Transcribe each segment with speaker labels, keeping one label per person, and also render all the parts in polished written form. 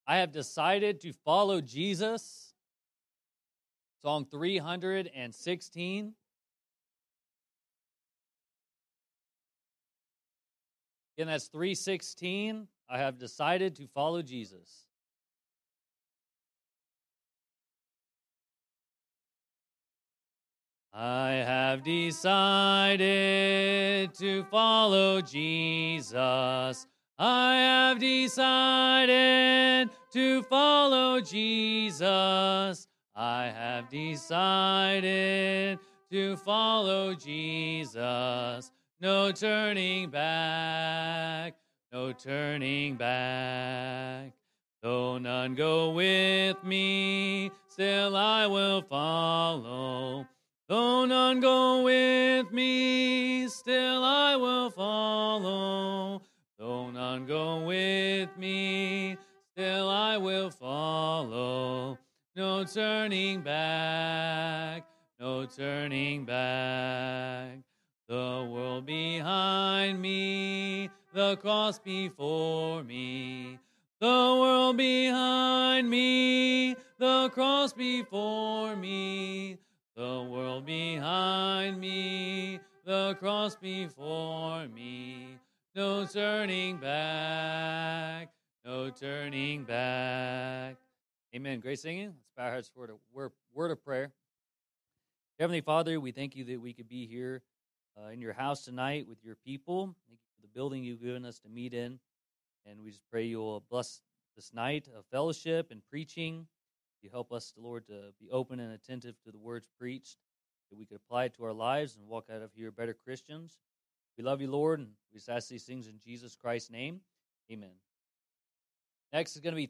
Speaker 1: I have decided to follow Jesus. Song 316. Again, that's 316. I have decided to follow Jesus. I have decided to follow Jesus. I have decided to follow Jesus. I have decided to follow Jesus. No turning back, no turning back. Though none go with me, still I will follow. Though none go with me, still I will follow. Though none go with me, still I will follow. No turning back, no turning back. The world behind me, the cross before me. The world behind me, the cross before me. The world behind me, the cross before me. No turning back, no turning back. Amen. Great singing. Let's bow our heads for a word of prayer. Heavenly Father, we thank you that we could be here in your house tonight with your people. Thank you for the building you've given us to meet in. And we just pray you will bless this night of fellowship and preaching. You help us, Lord, to be open and attentive to the words preached, that we could apply it to our lives and walk out of here better Christians. We love you, Lord, and we just ask these things in Jesus Christ's name. Amen. Next is going to be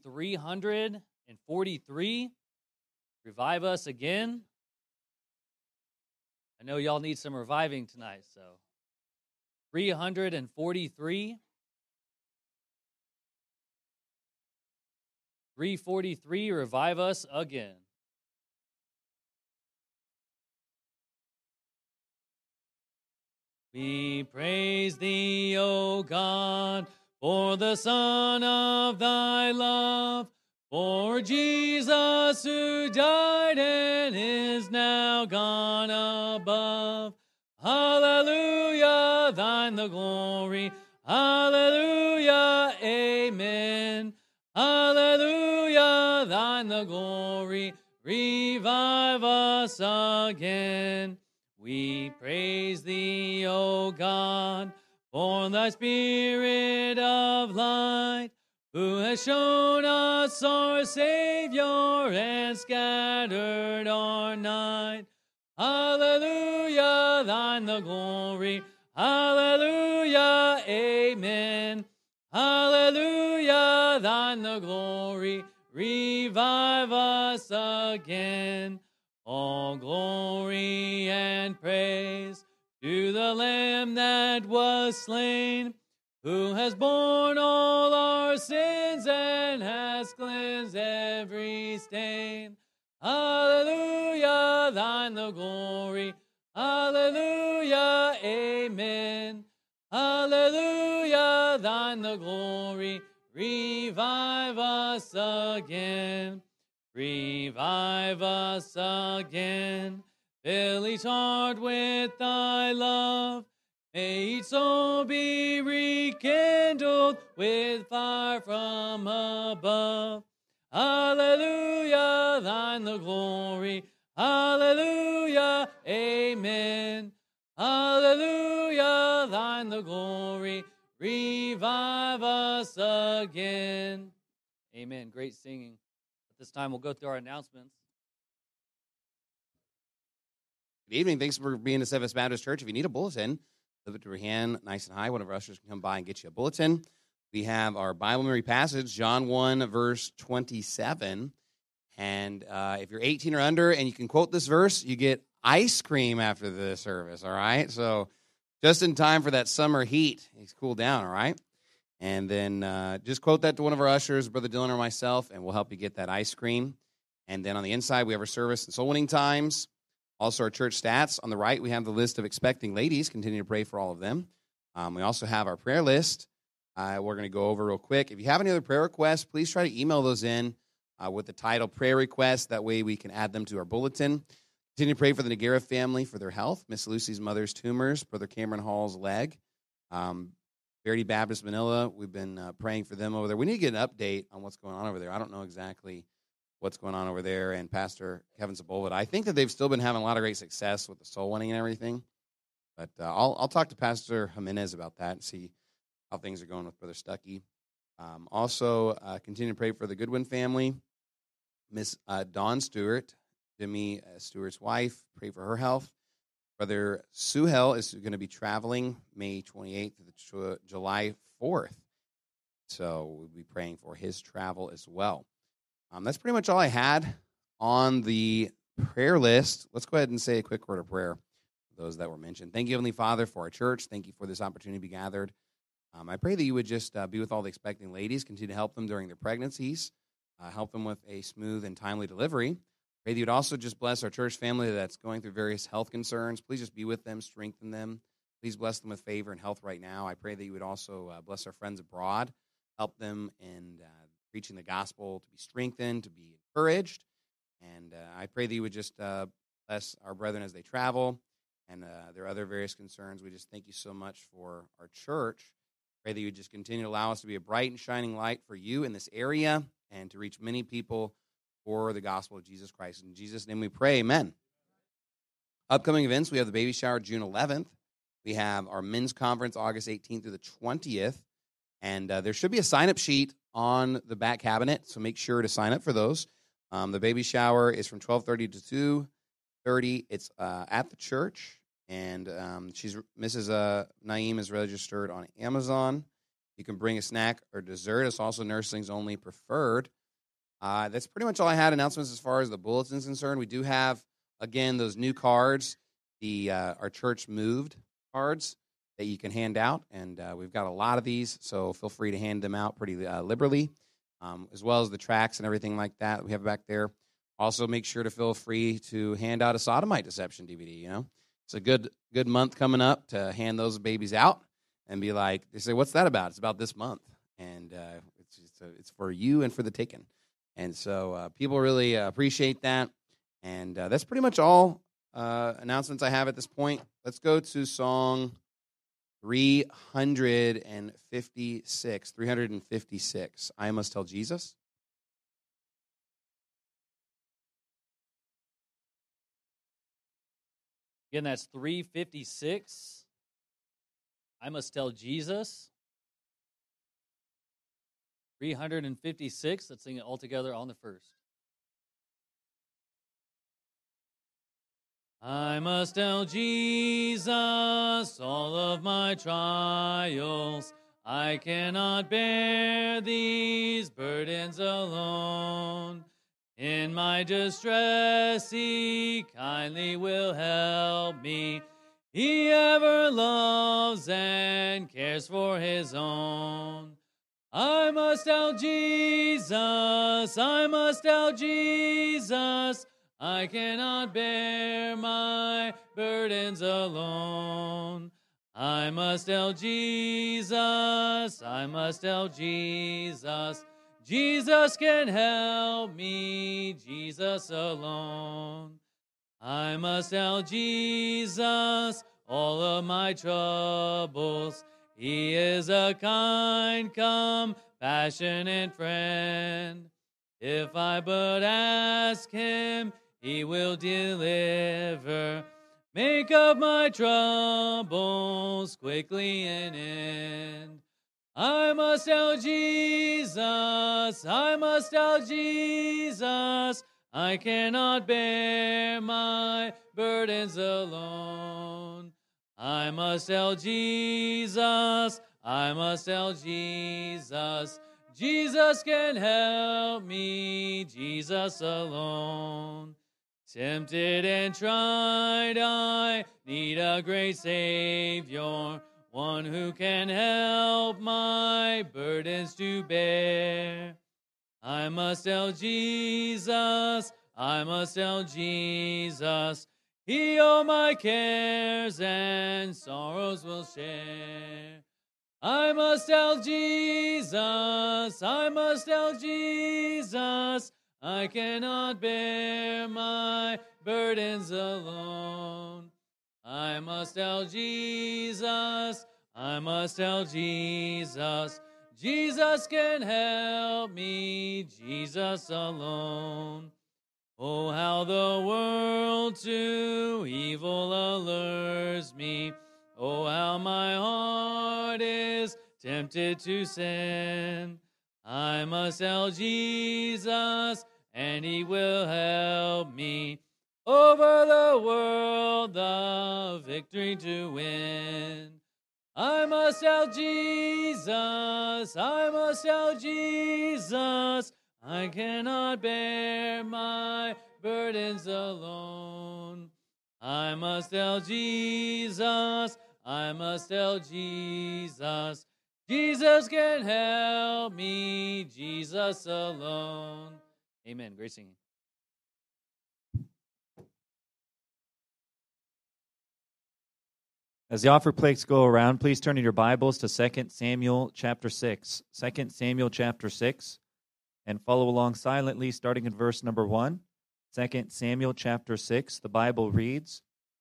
Speaker 1: 343. Revive us again. I know y'all need some reviving tonight, so 343. 343, revive us again. We praise thee, O God, for the Son of thy love, for Jesus who died and is now gone above. Hallelujah, thine the glory. Hallelujah, amen. Hallelujah, thine the glory. Revive us again. We praise thee, O God, for thy Spirit of light, who has shown us our Savior and scattered our night. Hallelujah, thine the glory. Hallelujah, amen. Hallelujah, thine the glory. Revive us again. All glory and praise to the Lamb that was slain, who has borne all our sins and has cleansed every stain. Hallelujah, thine the glory. Hallelujah, amen. Hallelujah, thine the glory. Revive us again. Revive us again. Fill each heart with thy love. May each soul be rekindled with fire from above. Hallelujah, thine the glory. Hallelujah, amen. Hallelujah, thine the glory. Revive us again. Amen. Great singing. At this time, we'll go through our announcements.
Speaker 2: Good evening. Thanks for being at Seventh Baptist Church. If you need a bulletin, lift it to your hand nice and high. One of our ushers can come by and get you a bulletin. We have our Bible memory passage, John 1, verse 27. And if you're 18 or under and you can quote this verse, you get ice cream after the service, all right? So just in time for that summer heat. It's cooled down, all right? And then just quote that to one of our ushers, Brother Dylan or myself, and we'll help you get that ice cream. And then on the inside, we have our service and soul winning times. Also, our church stats. On the right, we have the list of expecting ladies. Continue to pray for all of them. We also have our prayer list. we're going to go over real quick. If you have any other prayer requests, please try to email those in with the title Prayer Request. That way we can add them to our bulletin. Continue to pray for the Nagara family for their health, Miss Lucy's mother's tumors, Brother Cameron Hall's leg. Verity Baptist Manila, we've been praying for them over there. We need to get an update on what's going on over there. I don't know exactly what's going on over there. And Pastor Kevin Zabulva, I think that they've still been having a lot of great success with the soul winning and everything. But I'll talk to Pastor Jimenez about that and see how things are going with Brother Stuckey. Also, continue to pray for the Goodwin family. Miss Dawn Stewart, Jimmy Stewart's wife, pray for her health. Brother Suhel is going to be traveling May 28th to July 4th. So we'll be praying for his travel as well. That's pretty much all I had on the prayer list. Let's go ahead and say a quick word of prayer for those that were mentioned. Thank you, Heavenly Father, for our church. Thank you for this opportunity to be gathered. I pray that you would just be with all the expecting ladies, continue to help them during their pregnancies, help them with a smooth and timely delivery. Pray that you would also just bless our church family that's going through various health concerns. Please just be with them, strengthen them. Please bless them with favor and health right now. I pray that you would also bless our friends abroad, help them in preaching the gospel to be strengthened, to be encouraged. And I pray that you would just bless our brethren as they travel and their other various concerns. We just thank you so much for our church. Pray that you would just continue to allow us to be a bright and shining light for you in this area and to reach many people for the gospel of Jesus Christ. In Jesus' name we pray, amen. Upcoming events, we have the baby shower June 11th. We have our men's conference August 18th through the 20th. And there should be a sign-up sheet on the back cabinet, so make sure to sign up for those. The baby shower is from 12:30 to 2:30. It's at the church, and Mrs. Naeem is registered on Amazon. You can bring a snack or dessert. It's also nurslings only preferred. That's pretty much all I had. Announcements as far as the bulletin is concerned. We do have, again, those new cards, our church moved cards that you can hand out, and we've got a lot of these, so feel free to hand them out pretty liberally, as well as the tracts and everything like that we have back there. Also, make sure to feel free to hand out a sodomite deception DVD. You know, it's a good month coming up to hand those babies out and be like, they say, "What's that about?" It's about this month, and it's for you and for the taken. And so people really appreciate that. And that's pretty much all announcements I have at this point. Let's go to song 356. 356. I Must Tell Jesus.
Speaker 1: Again, that's 356. I Must Tell Jesus. 356. Let's sing it all together on the first. I must tell Jesus all of my trials. I cannot bear these burdens alone. In my distress, He kindly will help me. He ever loves and cares for His own. I must tell Jesus, I must tell Jesus, I cannot bear my burdens alone. I must tell Jesus, I must tell Jesus, Jesus can help me, Jesus alone. I must tell Jesus all of my troubles. He is a kind, compassionate friend. If I but ask Him, He will deliver. Make of my troubles quickly an end. I must tell Jesus, I must tell Jesus, I cannot bear my burdens alone. I must tell Jesus, I must tell Jesus, Jesus can help me, Jesus alone. Tempted and tried, I need a great Savior, one who can help my burdens to bear. I must tell Jesus, I must tell Jesus, He all my cares and sorrows will share. I must tell Jesus, I must tell Jesus, I cannot bear my burdens alone. I must tell Jesus, I must tell Jesus, Jesus can help me, Jesus alone. Oh, how the world to evil allures me. Oh, how my heart is tempted to sin. I must tell Jesus, and he will help me over the world the victory to win. I must tell Jesus, I must tell Jesus, I cannot bear my burdens alone. I must tell Jesus, I must tell Jesus, Jesus can help me, Jesus alone. Amen. Great singing.
Speaker 3: As the offer plates go around, please turn in your Bibles to 2 Samuel chapter 6. 2 Samuel chapter 6, and follow along silently starting in verse number 1. 2 Samuel chapter 6, the Bible reads,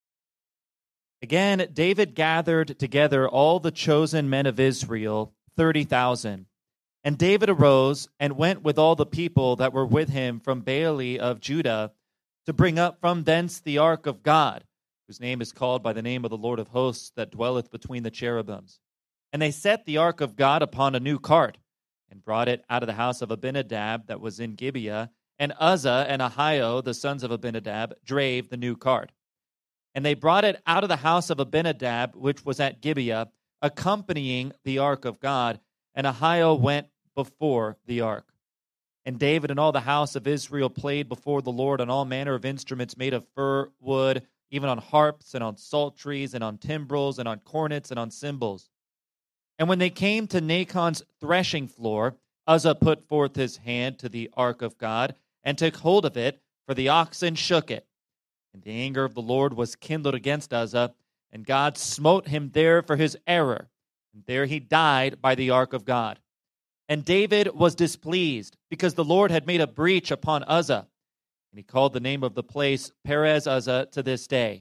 Speaker 3: Again, David gathered together all the chosen men of Israel, 30,000. And David arose and went with all the people that were with him from Baale of Judah to bring up from thence the ark of God, whose name is called by the name of the Lord of hosts that dwelleth between the cherubims. And they set the ark of God upon a new cart, and brought it out of the house of Abinadab that was in Gibeah, and Uzzah and Ahio, the sons of Abinadab, drave the new cart. And they brought it out of the house of Abinadab, which was at Gibeah, accompanying the ark of God, and Ahio went before the ark. And David and all the house of Israel played before the Lord on all manner of instruments made of fir wood, even on harps and on psalteries and on timbrels and on cornets and on cymbals. And when they came to Nachon's threshing floor, Uzzah put forth his hand to the ark of God and took hold of it, for the oxen shook it. And the anger of the Lord was kindled against Uzzah, and God smote him there for his error. And there he died by the ark of God. And David was displeased, because the Lord had made a breach upon Uzzah. And he called the name of the place Perez Uzzah to this day.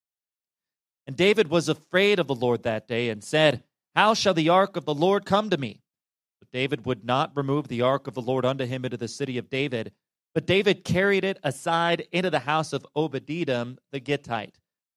Speaker 3: And David was afraid of the Lord that day, and said, How shall the ark of the Lord come to me? But David would not remove the ark of the Lord unto him into the city of David, but David carried it aside into the house of Obed-Edom the Gittite.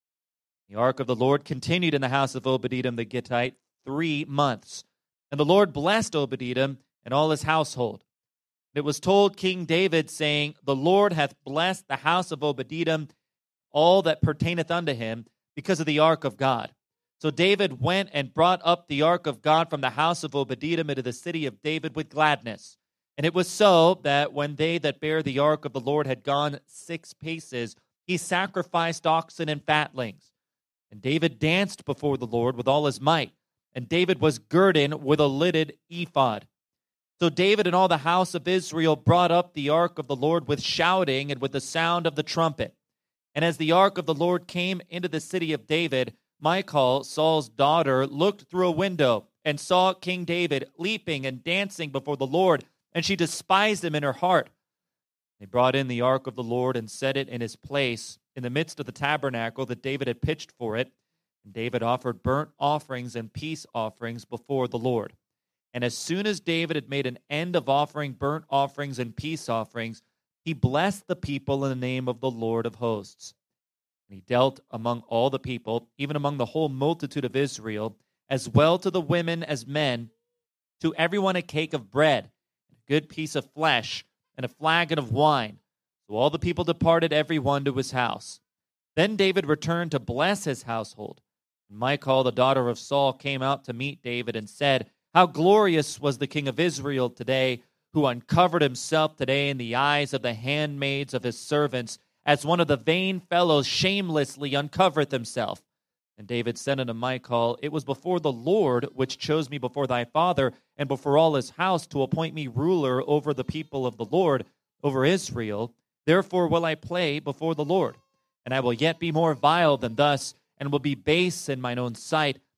Speaker 3: The ark of the Lord continued in the house of Obed-Edom the Gittite 3 months. And the Lord blessed Obed-Edom and all his household. It was told King David, saying, The Lord hath blessed the house of Obed-Edom, all that pertaineth unto him, because of the ark of God. So David went and brought up the ark of God from the house of Obed-Edom into the city of David with gladness. And it was so that when they that bare the ark of the Lord had gone 6 paces, he sacrificed oxen and fatlings. And David danced before the Lord with all his might. And David was girded with a lidded ephod. So David and all the house of Israel brought up the ark of the Lord with shouting and with the sound of the trumpet. And as the ark of the Lord came into the city of David, Michal, Saul's daughter, looked through a window and saw King David leaping and dancing before the Lord, and she despised him in her heart. They brought in the ark of the Lord and set it in his place in the midst of the tabernacle that David had pitched for it. And David offered burnt offerings and peace offerings before the Lord. And as soon as David had made an end of offering burnt offerings and peace offerings, he blessed the people in the name of the Lord of hosts. And he dealt among all the people, even among the whole multitude of Israel, as well to the women as men, to everyone a cake of bread, and a good piece of flesh, and a flagon of wine. So all the people departed every one to his house. Then David returned to bless his household. And Michal, the daughter of Saul, came out to meet David and said, How glorious was the king of Israel today, who uncovered himself today in the eyes of the handmaids of his servants, as one of the vain fellows shamelessly uncovereth himself. And David said unto Michal, It was before the Lord which chose me before thy father, and before all his house, to appoint me ruler over the people of the Lord, over Israel. Therefore will I play before the Lord. And I will yet be more vile than thus, and will be base in mine own sight,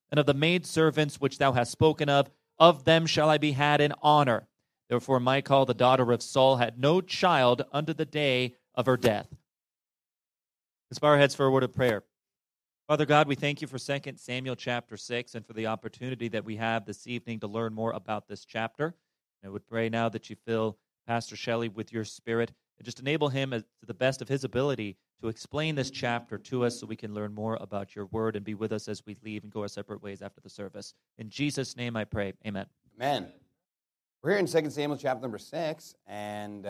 Speaker 3: and of the maidservants which thou hast spoken of them shall I be had in honor. Therefore Michal, the daughter of Saul, had no child unto the day of her death. Let's bow our heads for a word of prayer. Father God, we thank you for 2 Samuel chapter 6 and for the opportunity that we have this evening to learn more about this chapter. And I would pray now that you fill Pastor Shelley with your Spirit and just enable him to the best of his ability to explain this chapter to us so we can learn more about your word and be with us as we leave and go our separate ways after the service. In Jesus' name I pray. Amen.
Speaker 2: Amen. We're here in 2 Samuel chapter number 6, and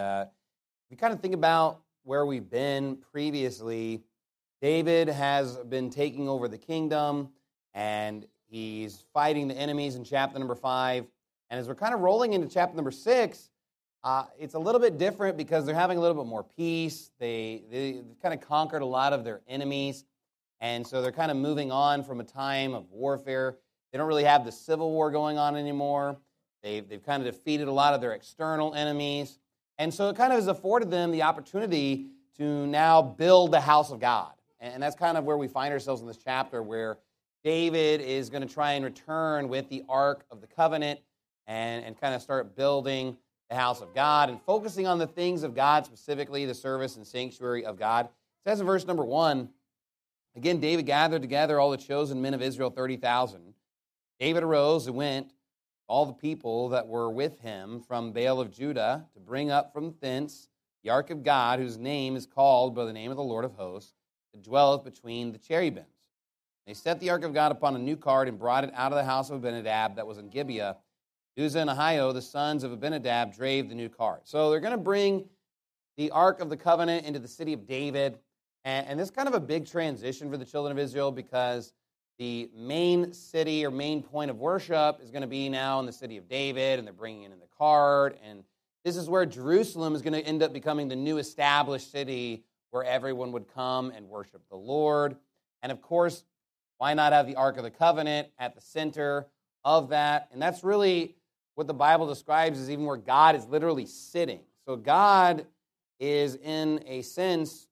Speaker 2: we kind of think about where we've been previously. David has been taking over the kingdom, and he's fighting the enemies in chapter number 5. And as we're kind of rolling into chapter number 6, it's a little bit different because they're having a little bit more peace. They kind of conquered a lot of their enemies, and so they're kind of moving on from a time of warfare. They don't really have the civil war going on anymore. They've kind of defeated a lot of their external enemies, and so it kind of has afforded them the opportunity to now build the house of God. And that's kind of where we find ourselves in this chapter, where David is going to try and return with the Ark of the Covenant and kind of start building the house of God and focusing on the things of God, specifically the service and sanctuary of God. It says in verse number 1, again, David gathered together all the chosen men of Israel, 30,000. David arose and went, all the people that were with him from Baal of Judah, to bring up from thence the Ark of God, whose name is called by the name of the Lord of hosts, that dwelleth between the cherubims. They set the Ark of God upon a new cart and brought it out of the house of Abinadab that was in Gibeah. Uzzah and Ahio, the sons of Abinadab, drave the new cart. So they're going to bring the Ark of the Covenant into the city of David. And this is kind of a big transition for the children of Israel because the main city or main point of worship is going to be now in the city of David, and they're bringing it in the cart. And this is where Jerusalem is going to end up becoming the new established city where everyone would come and worship the Lord. And of course, why not have the Ark of the Covenant at the center of that? And that's really what the Bible describes as even where God is literally sitting. So God is, in a sense,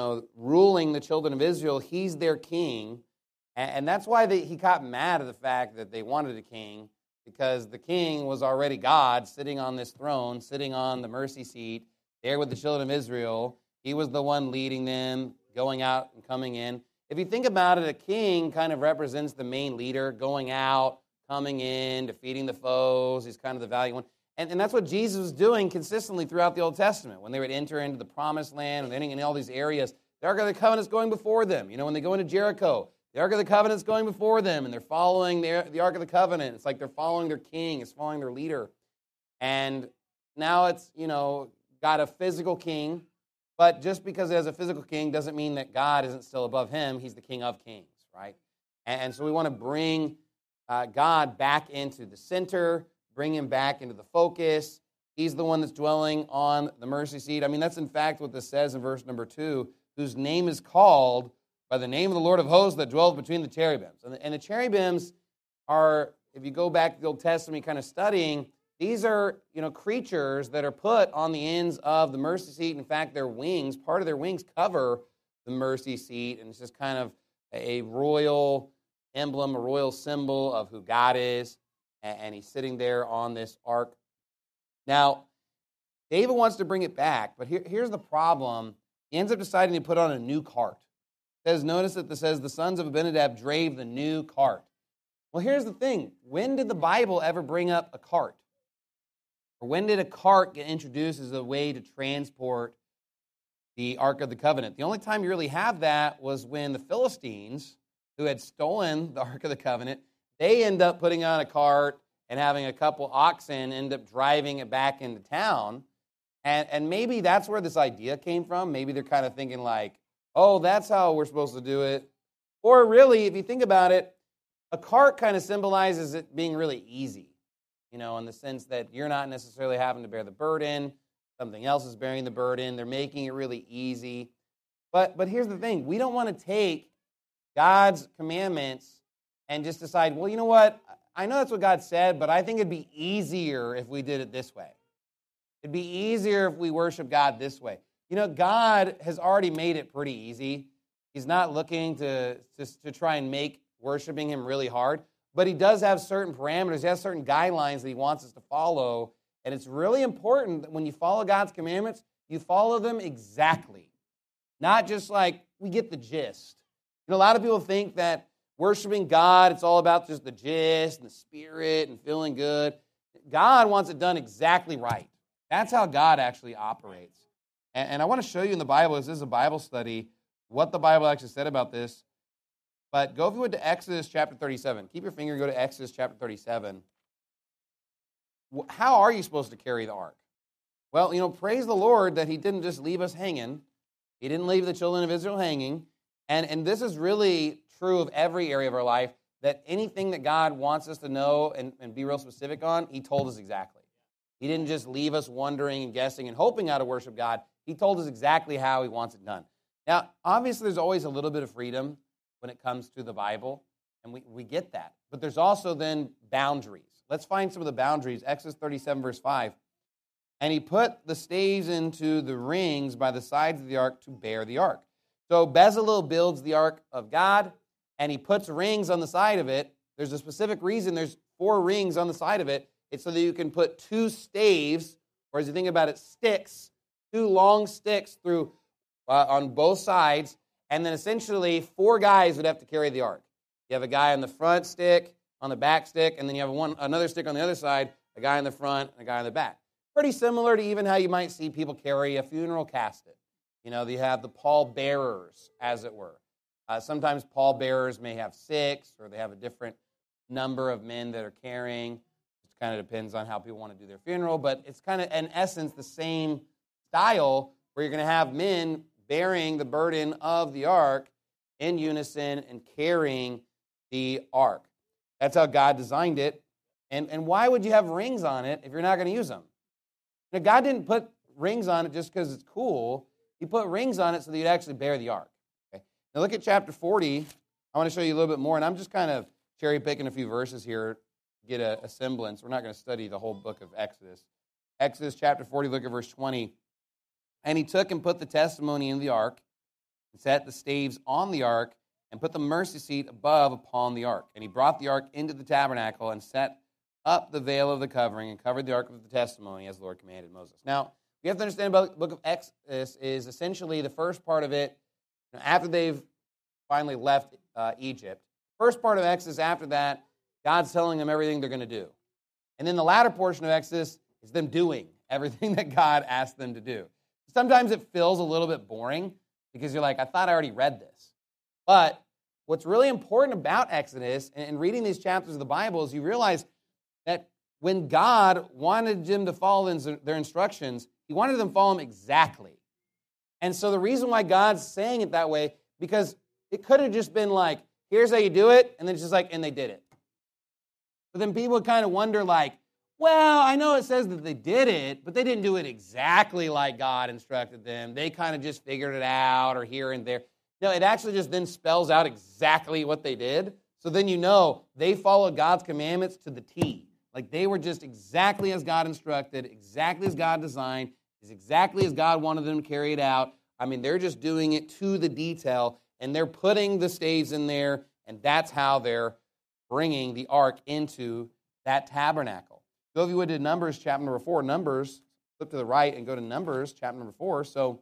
Speaker 2: ruling the children of Israel. He's their king. And that's why he got mad at the fact that they wanted a king, because the king was already God sitting on this throne, sitting on the mercy seat, there with the children of Israel. He was the one leading them, going out and coming in. If you think about it, a king kind of represents the main leader, going out, coming in, defeating the foes. He's kind of the valiant one. And that's what Jesus was doing consistently throughout the Old Testament. When they would enter into the promised land, and entering in all these areas, the Ark of the Covenant is going before them. When they go into Jericho, the Ark of the Covenant is going before them, and they're following the Ark of the Covenant. It's like they're following their king, it's following their leader. And now it's, got a physical king. But just because it has a physical king doesn't mean that God isn't still above him. He's the King of Kings, right? And so we want to bring God back into the center, bring him back into the focus. He's the one that's dwelling on the mercy seat. I mean, that's in fact what this says in verse number 2, whose name is called by the name of the Lord of hosts that dwells between the cherubims. And the cherubims are, if you go back to the Old Testament kind of studying, these are, creatures that are put on the ends of the mercy seat. In fact, their wings, part of their wings cover the mercy seat, and it's just kind of a royal emblem, a royal symbol of who God is, and he's sitting there on this ark. Now, David wants to bring it back, but here's the problem. He ends up deciding to put on a new cart. Notice that it says the sons of Abinadab drave the new cart. Well, here's the thing. When did the Bible ever bring up a cart? Or when did a cart get introduced as a way to transport the Ark of the Covenant? The only time you really have that was when the Philistines, who had stolen the Ark of the Covenant, they end up putting on a cart and having a couple oxen end up driving it back into town. And maybe that's where this idea came from. Maybe they're kind of thinking like, oh, that's how we're supposed to do it. Or really, if you think about it, a cart kind of symbolizes it being really easy. In the sense that you're not necessarily having to bear the burden. Something else is bearing the burden. They're making it really easy. But here's the thing. We don't want to take God's commandments and just decide, well, you know what? I know that's what God said, but I think it'd be easier if we did it this way. It'd be easier if we worship God this way. God has already made it pretty easy. He's not looking to try and make worshiping him really hard. but he does have certain parameters. He has certain guidelines that he wants us to follow. And it's really important that when you follow God's commandments, you follow them exactly. Not just like we get the gist. You know, a lot of people think that worshiping God, it's all about just the gist and the spirit and feeling good. God wants it done exactly right. That's how God actually operates. And I want to show you in the Bible, this is a Bible study, what the Bible actually said about this. But go, if you would, to Exodus chapter 37. Keep your finger, go to Exodus chapter 37. How are you supposed to carry the ark? Well, you know, praise the Lord that he didn't just leave us hanging. He didn't leave the children of Israel hanging. And this is really true of every area of our life, that anything that God wants us to know and be real specific on, he told us exactly. He didn't just leave us wondering and guessing and hoping how to worship God. He told us exactly how he wants it done. Now, obviously, there's always a little bit of freedom when it comes to the Bible, and we get that. But there's also then boundaries. Let's find some of the boundaries. Exodus 37, verse 5. And he put the staves into the rings by the sides of the ark to bear the ark. So Bezalel builds the ark of God, and he puts rings on the side of it. There's a specific reason there's 4 rings on the side of it. It's so that you can put 2 staves, or as you think about it, sticks, 2 long sticks through on both sides, and then essentially 4 guys would have to carry the ark. You have a guy on the front stick, on the back stick, and then you have another stick on the other side, a guy in the front and a guy in the back. Pretty similar to even how you might see people carry a funeral casket. You know, you have the pallbearers, as it were. Sometimes pallbearers may have 6, or they have a different number of men that are carrying. It kind of depends on how people want to do their funeral, but it's kind of, in essence, the same style where you're going to have men bearing the burden of the ark in unison and carrying the ark. That's how God designed it. And why would you have rings on it if you're not going to use them? Now, God didn't put rings on it just because it's cool. He put rings on it so that you'd actually bear the ark. Okay? Now look at chapter 40. I want to show you a little bit more, and I'm just kind of cherry-picking a few verses here to get a semblance. We're not going to study the whole book of Exodus. Exodus chapter 40, look at verse 20. And he took and put the testimony in the ark, and set the staves on the ark, and put the mercy seat above upon the ark. And he brought the ark into the tabernacle, and set up the veil of the covering, and covered the ark with the testimony, as the Lord commanded Moses. Now, you have to understand about the book of Exodus is essentially the first part of it, after they've finally left Egypt. First part of Exodus, after that, God's telling them everything they're going to do. And then the latter portion of Exodus is them doing everything that God asked them to do. Sometimes it feels a little bit boring because you're like, I thought I already read this. But what's really important about Exodus and reading these chapters of the Bible is you realize that when God wanted them to follow their instructions, he wanted them to follow them exactly. And so the reason why God's saying it that way, because it could have just been like, here's how you do it, and then it's just like, and they did it. But then people would kind of wonder like, well, I know it says that they did it, but they didn't do it exactly like God instructed them. They kind of just figured it out or here and there. No, it actually just then spells out exactly what they did. So then you know they followed God's commandments to the T. Like they were just exactly as God instructed, exactly as God designed, is exactly as God wanted them to carry it out. I mean, they're just doing it to the detail, and they're putting the staves in there, and that's how they're bringing the ark into that tabernacle. Go, if you would, to Numbers chapter number 4. Numbers, flip to the right and go to Numbers chapter number 4. So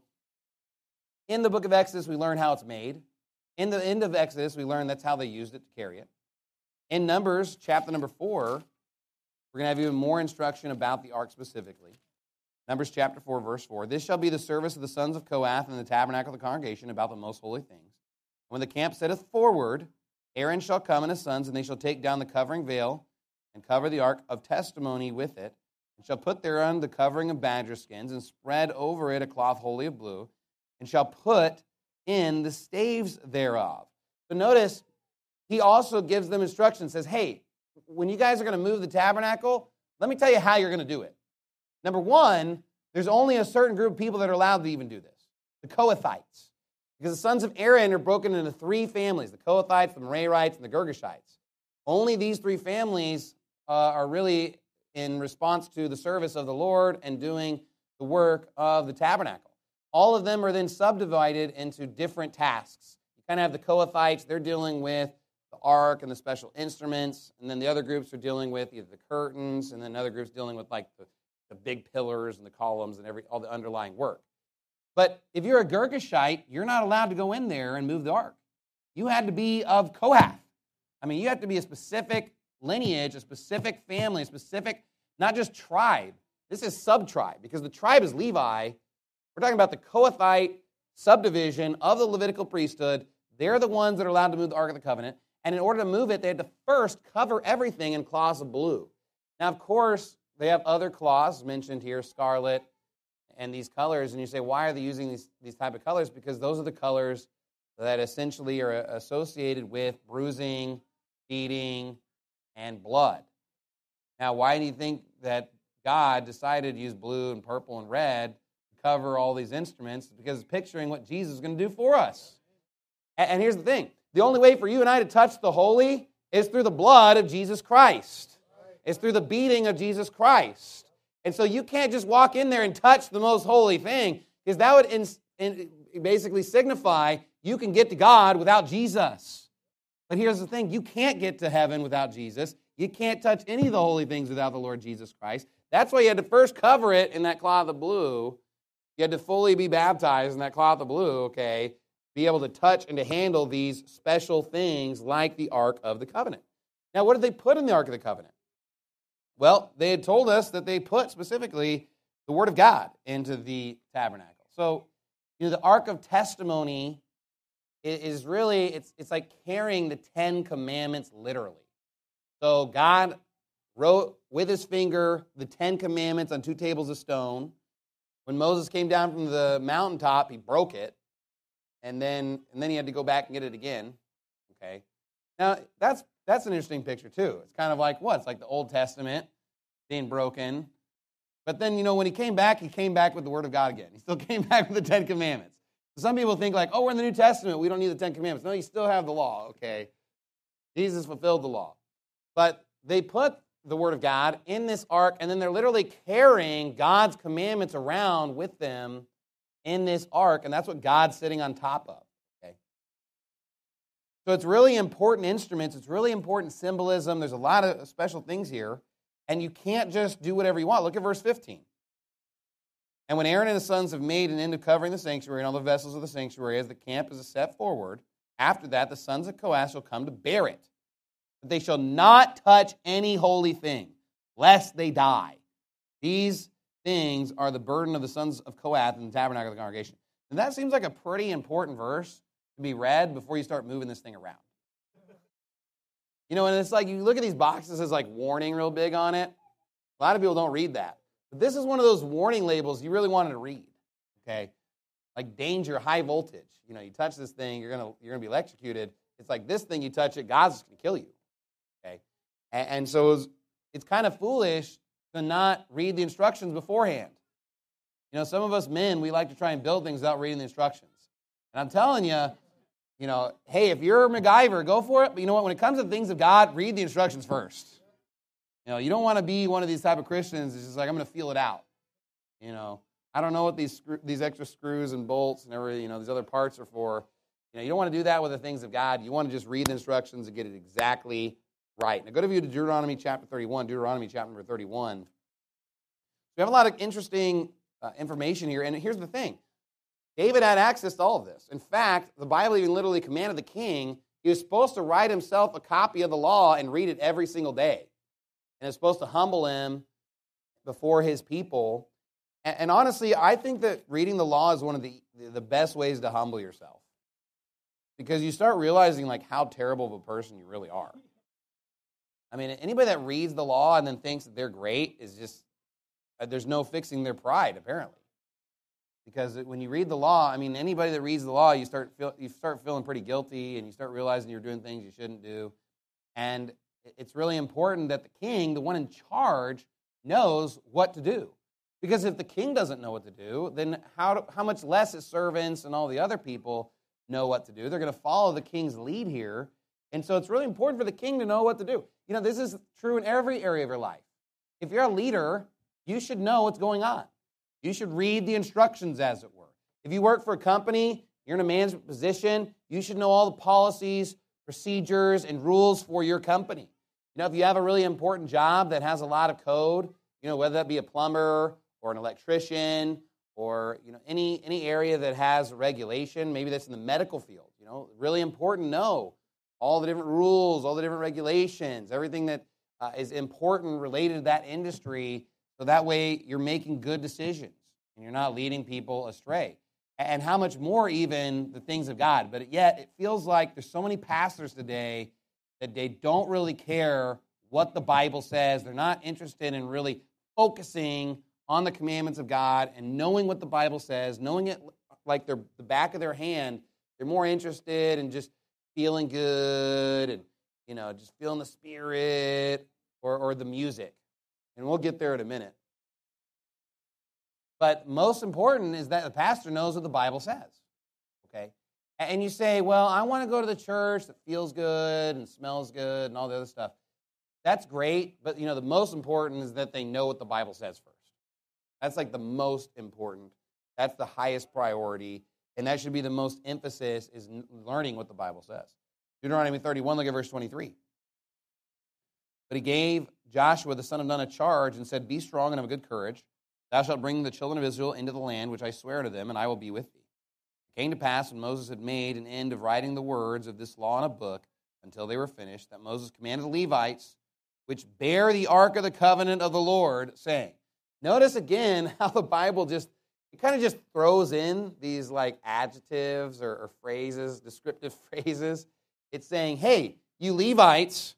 Speaker 2: in the book of Exodus, we learn how it's made. In the end of Exodus, we learn that's how they used it to carry it. In Numbers chapter number 4, we're going to have even more instruction about the ark specifically. Numbers chapter 4, verse 4. This shall be the service of the sons of Kohath in the tabernacle of the congregation about the most holy things. When the camp setteth forward, Aaron shall come and his sons, and they shall take down the covering veil and cover the ark of testimony with it, and shall put thereon the covering of badger skins, and spread over it a cloth wholly of blue, and shall put in the staves thereof. So notice, he also gives them instructions, says, hey, when you guys are going to move the tabernacle, let me tell you how you're going to do it. Number one, there's only a certain group of people that are allowed to even do this, the Kohathites. Because the sons of Aaron are broken into 3 families, the Kohathites, the Merarites, and the Girgashites. Only these 3 families are really in response to the service of the Lord and doing the work of the tabernacle. All of them are then subdivided into different tasks. You kind of have the Kohathites, they're dealing with the ark and the special instruments, and then the other groups are dealing with either the curtains, and then other groups dealing with like the big pillars and the columns and all the underlying work. But if you're a Girgashite, you're not allowed to go in there and move the ark. You had to be of Kohath. I mean, you have to be a specific lineage, a specific family, a specific, not just tribe. This is sub-tribe, because the tribe is Levi. We're talking about the Kohathite subdivision of the Levitical priesthood. They're the ones that are allowed to move the Ark of the Covenant. And in order to move it, they had to first cover everything in cloths of blue. Now, of course, they have other cloths mentioned here, scarlet and these colors. And you say, why are they using these type of colors? Because those are the colors that essentially are associated with bruising, beating, and blood. Now, why do you think that God decided to use blue and purple and red to cover all these instruments? Because it's picturing what Jesus is going to do for us. And here's the thing. The only way for you and I to touch the holy is through the blood of Jesus Christ. It's through the beating of Jesus Christ. And so you can't just walk in there and touch the most holy thing, because that would basically signify you can get to God without Jesus. But here's the thing. You can't get to heaven without Jesus. You can't touch any of the holy things without the Lord Jesus Christ. That's why you had to first cover it in that cloth of blue. You had to fully be baptized in that cloth of blue, okay, be able to touch and to handle these special things like the Ark of the Covenant. Now, what did they put in the Ark of the Covenant? Well, they had told us that they put specifically the Word of God into the tabernacle. So, the Ark of Testimony is really, it's like carrying the 10 Commandments literally. So God wrote with his finger the 10 Commandments on 2 tables of stone. When Moses came down from the mountaintop, he broke it. And then he had to go back and get it again. Okay. Now, that's an interesting picture, too. It's kind of like what? It's like the Old Testament being broken. But then, when he came back with the Word of God again. He still came back with the 10 Commandments. Some people think like, we're in the New Testament. We don't need the 10 Commandments. No, you still have the law, okay? Jesus fulfilled the law. But they put the Word of God in this ark, and then they're literally carrying God's commandments around with them in this ark, and that's what God's sitting on top of. Okay? So it's really important instruments. It's really important symbolism. There's a lot of special things here, and you can't just do whatever you want. Look at verse 15. And when Aaron and his sons have made an end of covering the sanctuary and all the vessels of the sanctuary, as the camp is set forward, after that the sons of Kohath shall come to bear it. But they shall not touch any holy thing, lest they die. These things are the burden of the sons of Kohath in the tabernacle of the congregation. And that seems like a pretty important verse to be read before you start moving this thing around. And it's like you look at these boxes as like warning real big on it. A lot of people don't read that. But this is one of those warning labels you really wanted to read. Okay? Like danger, high voltage. You touch this thing, you're gonna be electrocuted. It's like this thing, you touch it, God's just going to kill you. Okay? And so it's kind of foolish to not read the instructions beforehand. Some of us men, we like to try and build things without reading the instructions. And I'm telling you, hey, if you're MacGyver, go for it. But you know what? When it comes to things of God, read the instructions first. You don't want to be one of these type of Christians that's just like, I'm going to feel it out. I don't know what these extra screws and bolts and everything, these other parts are for. You don't want to do that with the things of God. You want to just read the instructions and get it exactly right. Now go to Deuteronomy chapter 31, Deuteronomy chapter number 31. We have a lot of interesting information here, and here's the thing. David had access to all of this. In fact, the Bible even literally commanded the king, he was supposed to write himself a copy of the law and read it every single day. And it's supposed to humble him before his people. And honestly, I think that reading the law is one of the best ways to humble yourself. Because you start realizing like how terrible of a person you really are. I mean, anybody that reads the law and then thinks that they're great is just, there's no fixing their pride, apparently. Because when you read the law, I mean, anybody that reads the law, you start feeling pretty guilty, and you start realizing you're doing things you shouldn't do. And it's really important that the king, the one in charge, knows what to do. Because if the king doesn't know what to do, then how much less his servants and all the other people know what to do? They're going to follow the king's lead here. And so it's really important for the king to know what to do. This is true in every area of your life. If you're a leader, you should know what's going on. You should read the instructions, as it were. If you work for a company, you're in a management position, you should know all the policies, procedures and rules for your company. If you have a really important job that has a lot of code, whether that be a plumber or an electrician or, any area that has regulation, maybe that's in the medical field, really important to know all the different rules, all the different regulations, everything that is important related to that industry, so that way you're making good decisions and you're not leading people astray. And how much more even the things of God. But yet it feels like there's so many pastors today that they don't really care what the Bible says. They're not interested in really focusing on the commandments of God and knowing what the Bible says, knowing it like the back of their hand. They're more interested in just feeling good and, just feeling the Spirit or the music. And we'll get there in a minute. But most important is that the pastor knows what the Bible says, okay? And you say, well, I want to go to the church that feels good and smells good and all the other stuff. That's great, but, the most important is that they know what the Bible says first. That's like the most important. That's the highest priority, and that should be the most emphasis is learning what the Bible says. Deuteronomy 31, look at verse 23. But he gave Joshua the son of Nun a charge and said, be strong and have a good courage. Thou shalt bring the children of Israel into the land which I swear unto them, and I will be with thee. It came to pass, when Moses had made an end of writing the words of this law in a book until they were finished, that Moses commanded the Levites, which bear the ark of the covenant of the Lord, saying, notice again how the Bible just throws in these like adjectives or phrases, descriptive phrases. It's saying, hey, you Levites,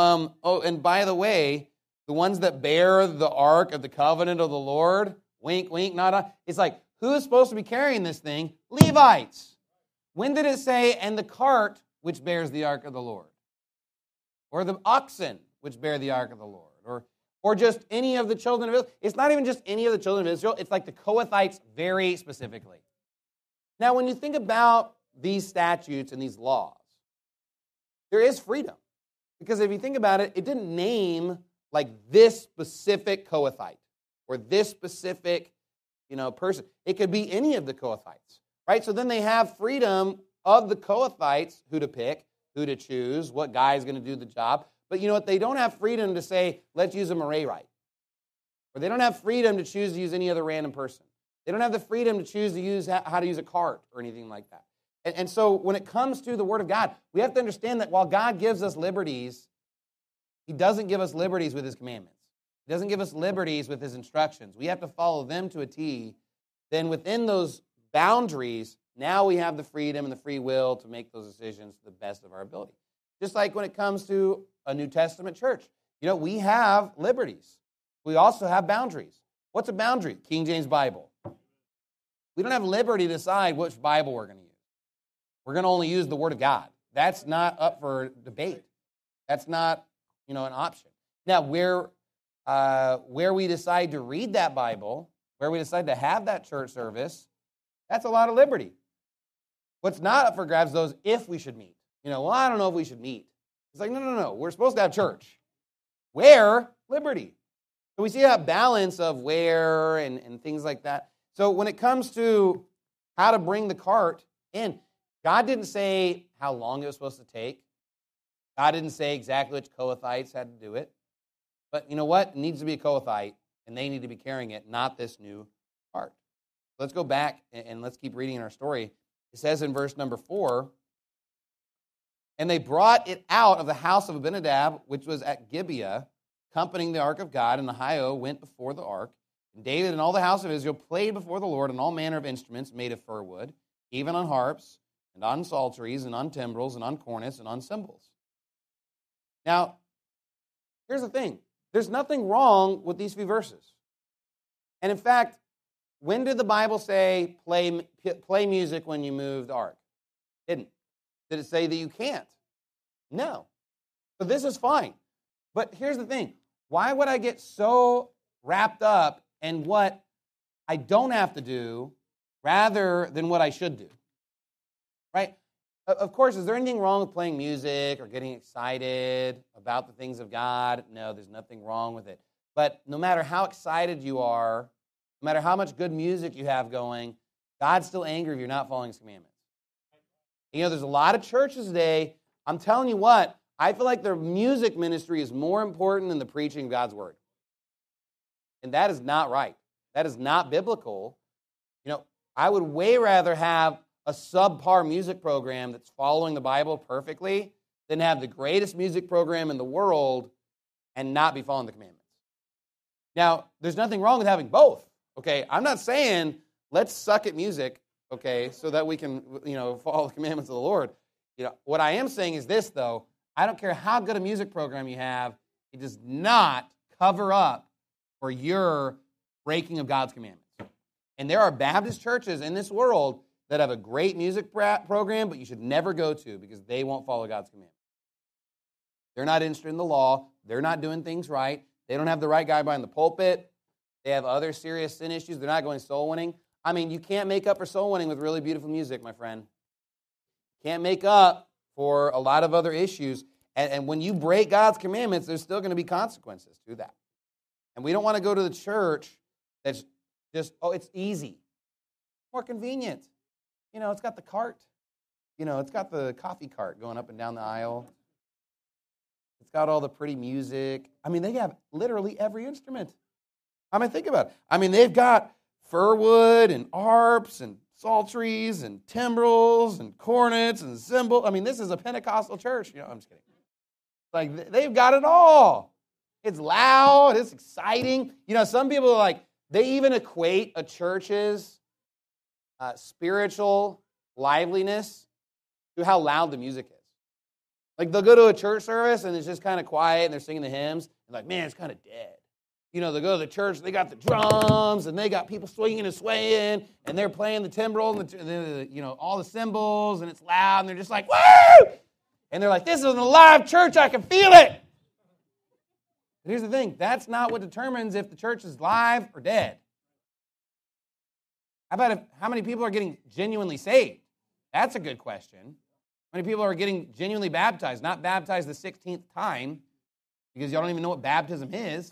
Speaker 2: and by the way, the ones that bear the ark of the covenant of the Lord, wink, wink, nada. It's like, who is supposed to be carrying this thing? Levites. When did it say, and the cart which bears the ark of the Lord? Or the oxen which bear the ark of the Lord? Or just any of the children of Israel? It's not even just any of the children of Israel. It's like the Kohathites very specifically. Now, when you think about these statutes and these laws, there is freedom. Because if you think about it, it didn't name like this specific Kohathite or this specific, person. It could be any of the Kohathites, right? So then they have freedom of the Kohathites who to pick, who to choose, what guy is going to do the job. But you know what? They don't have freedom to say, let's use a Merarite. Or they don't have freedom to choose to use any other random person. They don't have the freedom to choose to use how to use a cart or anything like that. And so when it comes to the Word of God, we have to understand that while God gives us liberties, He doesn't give us liberties with His commandments. He doesn't give us liberties with His instructions. We have to follow them to a T. Then within those boundaries, now we have the freedom and the free will to make those decisions to the best of our ability. Just like when it comes to a New Testament church. We have liberties. We also have boundaries. What's a boundary? King James Bible. We don't have liberty to decide which Bible we're going to use. We're going to only use the Word of God. That's not up for debate. That's not, an option. Now, where we decide to read that Bible, where we decide to have that church service, that's a lot of liberty. What's not up for grabs, though, is if we should meet. I don't know if we should meet. It's like, no. We're supposed to have church. Where? Liberty. So we see that balance of where and things like that. So when it comes to how to bring the cart in, God didn't say how long it was supposed to take. God didn't say exactly which Kohathites had to do it. But you know what? It needs to be a Kohathite, and they need to be carrying it, not this new cart. Let's go back and let's keep reading our story. It says in verse number 4, and they brought it out of the house of Abinadab, which was at Gibeah, accompanying the ark of God, and the Ahio went before the ark. And David and all the house of Israel played before the Lord on all manner of instruments made of fir wood, even on harps, and on psalteries, and on timbrels, and on cornets, and on cymbals. Now, here's the thing. There's nothing wrong with these few verses. And in fact, when did the Bible say play music when you move the ark? It didn't. Did it say that you can't? No. So this is fine. But here's the thing. Why would I get so wrapped up in what I don't have to do rather than what I should do? Right? Of course, is there anything wrong with playing music or getting excited about the things of God? No, there's nothing wrong with it. But no matter how excited you are, no matter how much good music you have going, God's still angry if you're not following His commandments. There's a lot of churches today. I'm telling you what, I feel like the music ministry is more important than the preaching of God's word. And that is not right. That is not biblical. You know, I would way rather have a subpar music program that's following the Bible perfectly than have the greatest music program in the world and not be following the commandments. Now, there's nothing wrong with having both, okay? I'm not saying let's suck at music, okay, so that we can, follow the commandments of the Lord. What I am saying is this, though. I don't care how good a music program you have, it does not cover up for your breaking of God's commandments. And there are Baptist churches in this world that have a great music program, but you should never go to because they won't follow God's commandments. They're not interested in the law. They're not doing things right. They don't have the right guy behind the pulpit. They have other serious sin issues. They're not going soul winning. I mean, you can't make up for soul winning with really beautiful music, my friend. Can't make up for a lot of other issues. And when you break God's commandments, there's still going to be consequences to that. And we don't want to go to the church that's just, it's easy. More convenient. It's got the cart. It's got the coffee cart going up and down the aisle. It's got all the pretty music. I mean, they have literally every instrument. I mean, think about it. They've got fir wood and harps and psalteries and timbrels and cornets and cymbals. This is a Pentecostal church. I'm just kidding. Like, they've got it all. It's loud. It's exciting. Some people are like, they even equate a church's spiritual liveliness to how loud the music is. Like, they'll go to a church service, and it's just kind of quiet, and they're singing the hymns, and like, man, it's kind of dead. They'll go to the church, they got the drums, and they got people swinging and swaying, and they're playing the timbrel, and all the cymbals, and it's loud, and they're just like, woo! And they're like, this is an alive church, I can feel it. But here's the thing, that's not what determines if the church is live or dead. How about how many people are getting genuinely saved? That's a good question. How many people are getting genuinely baptized? Not baptized the 16th time, because y'all don't even know what baptism is.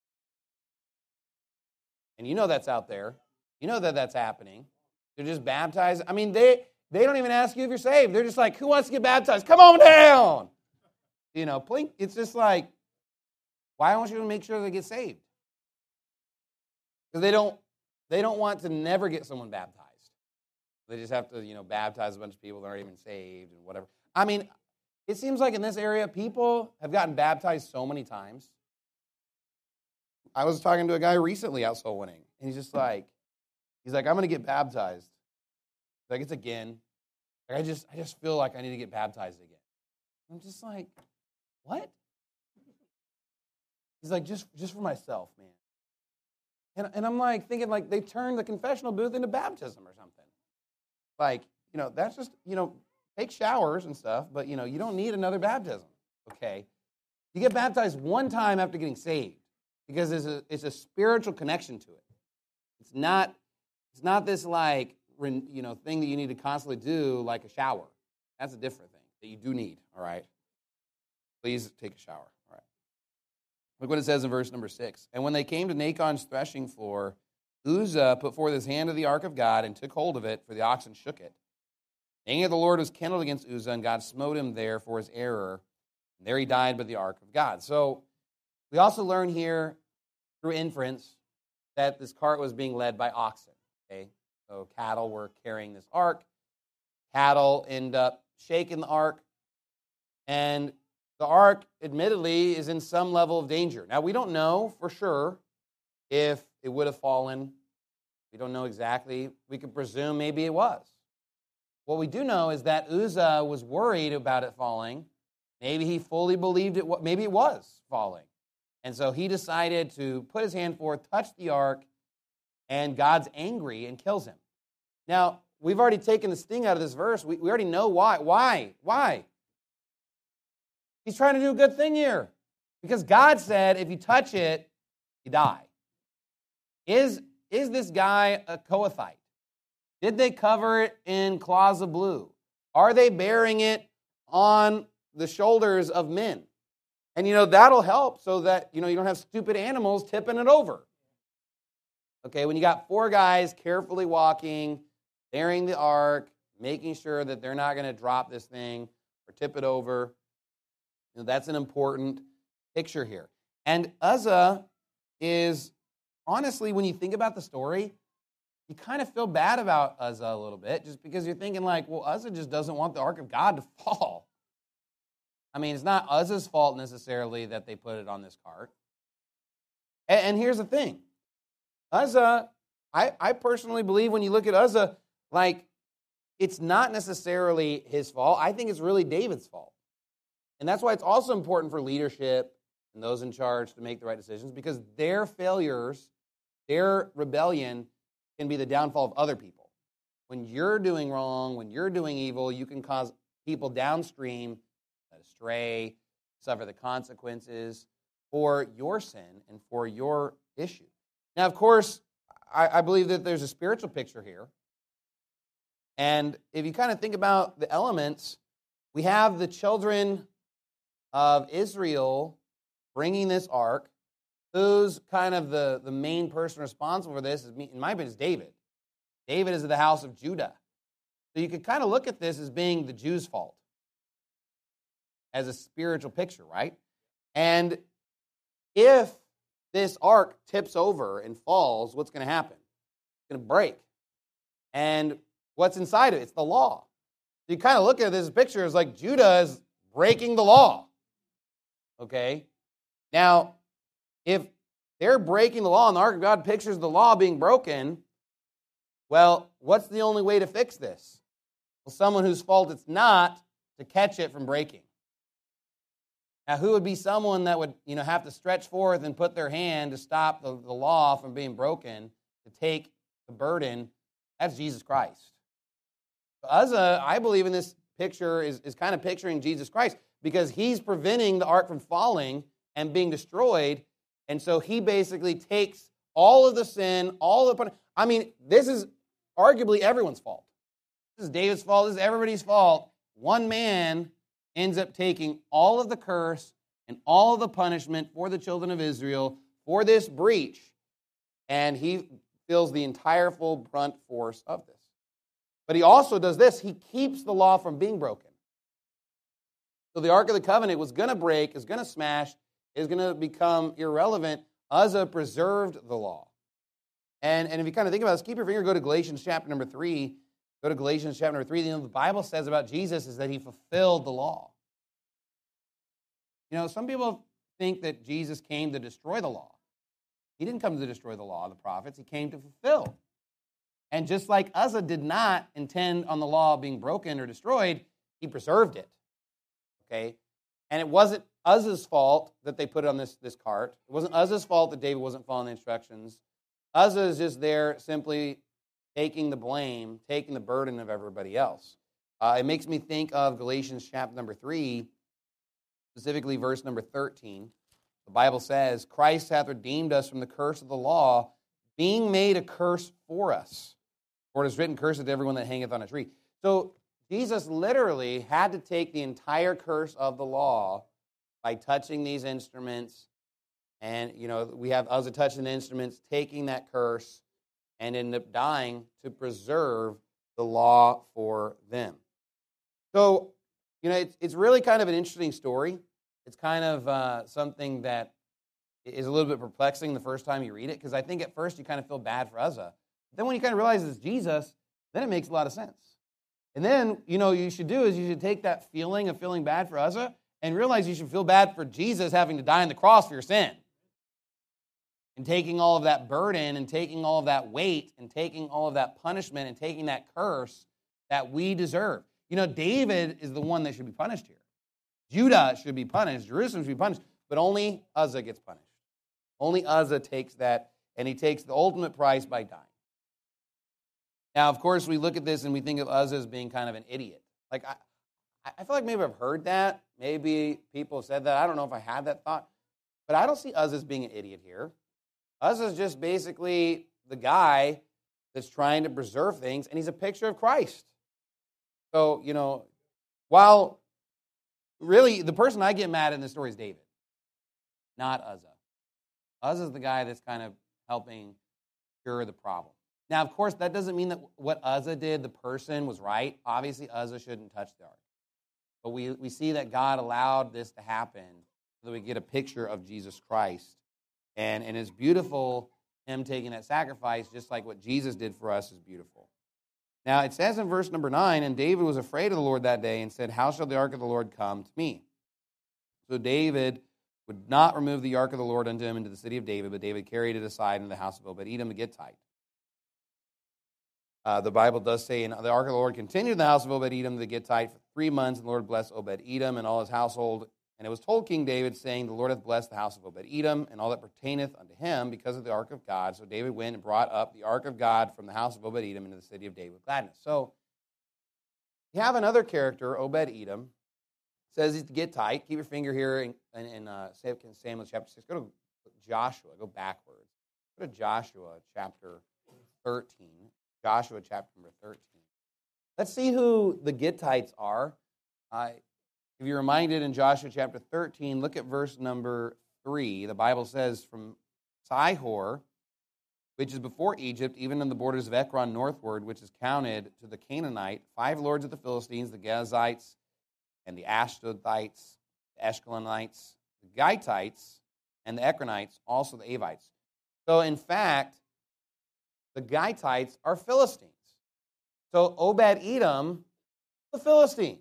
Speaker 2: And you know that's out there. You know that that's happening. They're just baptized. They don't even ask you if you're saved. They're just like, who wants to get baptized? Come on down. Plink. It's just like, why don't you make sure they get saved? Because they don't want to never get someone baptized. They just have to, baptize a bunch of people that aren't even saved and whatever. It seems like in this area, people have gotten baptized so many times. I was talking to a guy recently out soul winning, and he's like, I'm going to get baptized. Like, it's again. Like, I just feel like I need to get baptized again. I'm just like, what? He's like, just for myself, man. And I'm like thinking like they turned the confessional booth into baptism or something. Like, that's just, take showers and stuff, but, you don't need another baptism, okay? You get baptized one time after getting saved because it's a spiritual connection to it. It's not this, like, thing that you need to constantly do like a shower. That's a different thing that you do need, all right? Please take a shower, all right? Look what it says in verse number 6. And when they came to Nachon's threshing floor, Uzzah put forth his hand to the ark of God and took hold of it, for the oxen shook it. The anger of the Lord was kindled against Uzzah, and God smote him there for his error. And there he died by the ark of God. So we also learn here through inference that this cart was being led by oxen. Okay, so cattle were carrying this ark. Cattle end up shaking the ark. And the ark, admittedly, is in some level of danger. Now, we don't know for sure if it would have fallen. We don't know exactly. We could presume maybe it was. What we do know is that Uzzah was worried about it falling. Maybe he fully believed it. Maybe it was falling. And so he decided to put his hand forth, touch the ark, and God's angry and kills him. Now, we've already taken the sting out of this verse. We already know why. Why? He's trying to do a good thing here. Because God said, if you touch it, you die. Is this guy a Kohathite? Did they cover it in cloths of blue? Are they bearing it on the shoulders of men? And, that'll help so that, you don't have stupid animals tipping it over. Okay, when you got 4 guys carefully walking, bearing the ark, making sure that they're not going to drop this thing or tip it over. That's an important picture here. And Uzzah is, honestly, when you think about the story, you kind of feel bad about Uzzah a little bit, just because you're thinking like, well, Uzzah just doesn't want the ark of God to fall. I mean, it's not Uzzah's fault necessarily that they put it on this cart. And here's the thing. Uzzah, I personally believe when you look at Uzzah, like, it's not necessarily his fault. I think it's really David's fault. And that's why it's also important for leadership and those in charge to make the right decisions, because their failures, their rebellion can be the downfall of other people. When you're doing wrong, when you're doing evil, you can cause people downstream to astray, suffer the consequences for your sin and for your issue. Now, of course, I believe that there's a spiritual picture here. And if you kind of think about the elements, we have the children of Israel bringing this ark. Who's kind of the main person responsible for this, in my opinion, is David. David is of the house of Judah. So you could kind of look at this as being the Jews' fault, as a spiritual picture, right? And if this ark tips over and falls, what's going to happen? It's going to break. And what's inside of it? It's the law. So you kind of look at this picture as like Judah is breaking the law. Okay? Now, if they're breaking the law and the ark of God pictures the law being broken, well, what's the only way to fix this? Well, someone whose fault it's not to catch it from breaking. Now, who would be someone that would, have to stretch forth and put their hand to stop the law from being broken, to take the burden? That's Jesus Christ. Uzzah, I believe in this picture, is kind of picturing Jesus Christ, because he's preventing the ark from falling and being destroyed, and so he basically takes all of the sin, all the punishment. I mean, this is arguably everyone's fault. This is David's fault. This is everybody's fault. One man ends up taking all of the curse and all of the punishment for the children of Israel for this breach, and he feels the entire full brunt force of this. But he also does this. He keeps the law from being broken. So the Ark of the Covenant was going to break, is going to smash, is going to become irrelevant. Uzzah preserved the law. And if you kind of think about this, keep your finger, go to Galatians chapter number 3. Go to Galatians chapter number 3. The Bible says about Jesus is that he fulfilled the law. Some people think that Jesus came to destroy the law. He didn't come to destroy the law of the prophets. He came to fulfill. And just like Uzzah did not intend on the law being broken or destroyed, he preserved it. Okay? And it wasn't Uzzah's fault that they put it on this cart. It wasn't Uzzah's fault that David wasn't following the instructions. Uzzah is just there simply taking the blame, taking the burden of everybody else. It makes me think of Galatians chapter number 3, specifically verse number 13. The Bible says, Christ hath redeemed us from the curse of the law, being made a curse for us. For it is written, cursed is everyone that hangeth on a tree. So Jesus literally had to take the entire curse of the law by touching these instruments. And, we have Uzzah touching the instruments, taking that curse, and end up dying to preserve the law for them. So, it's really kind of an interesting story. It's kind of something that is a little bit perplexing the first time you read it, because I think at first you kind of feel bad for Uzzah. But then when you kind of realize it's Jesus, then it makes a lot of sense. And then, you should do is you should take that feeling of feeling bad for Uzzah and realize you should feel bad for Jesus having to die on the cross for your sin. And taking all of that burden and taking all of that weight and taking all of that punishment and taking that curse that we deserve. David is the one that should be punished here. Judah should be punished. Jerusalem should be punished. But only Uzzah gets punished. Only Uzzah takes that, and he takes the ultimate price by dying. Now, of course, we look at this and we think of Uzzah as being kind of an idiot. Like, I feel like maybe I've heard that. Maybe people have said that. I don't know if I had that thought. But I don't see Uzzah as being an idiot here. Uzzah is just basically the guy that's trying to preserve things, and he's a picture of Christ. So, while really the person I get mad at in this story is David, not Uzzah. Uzzah is the guy that's kind of helping cure the problem. Now, of course, that doesn't mean that what Uzzah did, the person, was right. Obviously, Uzzah shouldn't touch the ark. But we see that God allowed this to happen so that we get a picture of Jesus Christ. And it's beautiful, him taking that sacrifice, just like what Jesus did for us is beautiful. Now, it says in verse number 9, and David was afraid of the Lord that day and said, how shall the ark of the Lord come to me? So David would not remove the ark of the Lord unto him into the city of David, but David carried it aside into the house of Obed-Edom the Gittite. The Bible does say, and the ark of the Lord continued in the house of Obed-Edom the Gittite for 3 months, and the Lord blessed Obed-Edom and all his household. And it was told King David, saying, the Lord hath blessed the house of Obed-Edom and all that pertaineth unto him because of the ark of God. So David went and brought up the ark of God from the house of Obed-Edom into the city of David with gladness. So you have another character, Obed-Edom. Says he's the Gittite. Keep your finger here in Samuel chapter 6. Go to Joshua. Go backwards. Go to Joshua chapter 13. Joshua chapter number 13. Let's see who the Gittites are. If you're reminded in Joshua chapter 13, look at verse number 3. The Bible says, from Sihor, which is before Egypt, even in the borders of Ekron northward, which is counted to the Canaanite, 5 lords of the Philistines, the Gazites, and the Ashdodites, the Ashkelonites, the Gittites, and the Ekronites, also the Avites. So, in fact, the Gittites are Philistines. So, Obed-Edom, the Philistine.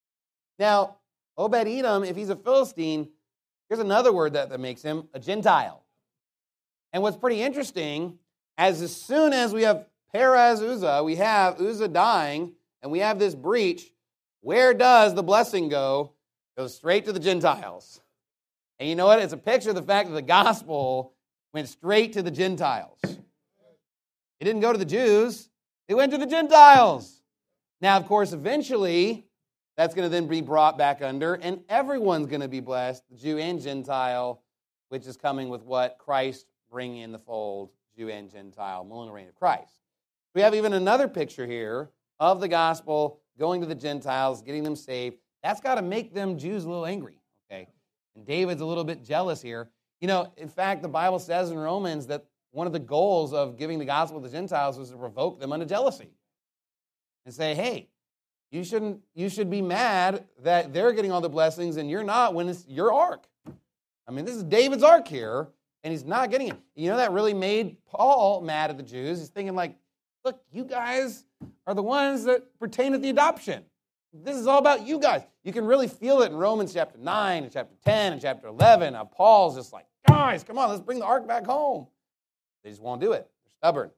Speaker 2: Now, Obed-Edom, if he's a Philistine, here's another word that makes him a Gentile. And what's pretty interesting, as soon as we have Perez Uzzah, we have Uzzah dying, and we have this breach, where does the blessing go? It goes straight to the Gentiles. And you know what? It's a picture of the fact that the gospel went straight to the Gentiles. It didn't go to the Jews. It went to the Gentiles. Now, of course, eventually, that's going to then be brought back under, and everyone's going to be blessed, Jew and Gentile, which is coming with what Christ bringing in the fold, Jew and Gentile, millennial reign of Christ. We have even another picture here of the gospel going to the Gentiles, getting them saved. That's got to make them Jews a little angry, okay? And David's a little bit jealous here. You know, in fact, the Bible says in Romans that one of the goals of giving the gospel to the Gentiles was to provoke them unto jealousy and say, hey, you should be mad that they're getting all the blessings and you're not when it's your ark. I mean, this is David's ark here, and he's not getting it. You know, that really made Paul mad at the Jews. He's thinking like, look, you guys are the ones that pertain to the adoption. This is all about you guys. You can really feel it in Romans chapter 9 and chapter 10 and chapter 11. Now, Paul's just like, guys, come on, let's bring the ark back home. They just won't do it. They're stubborn.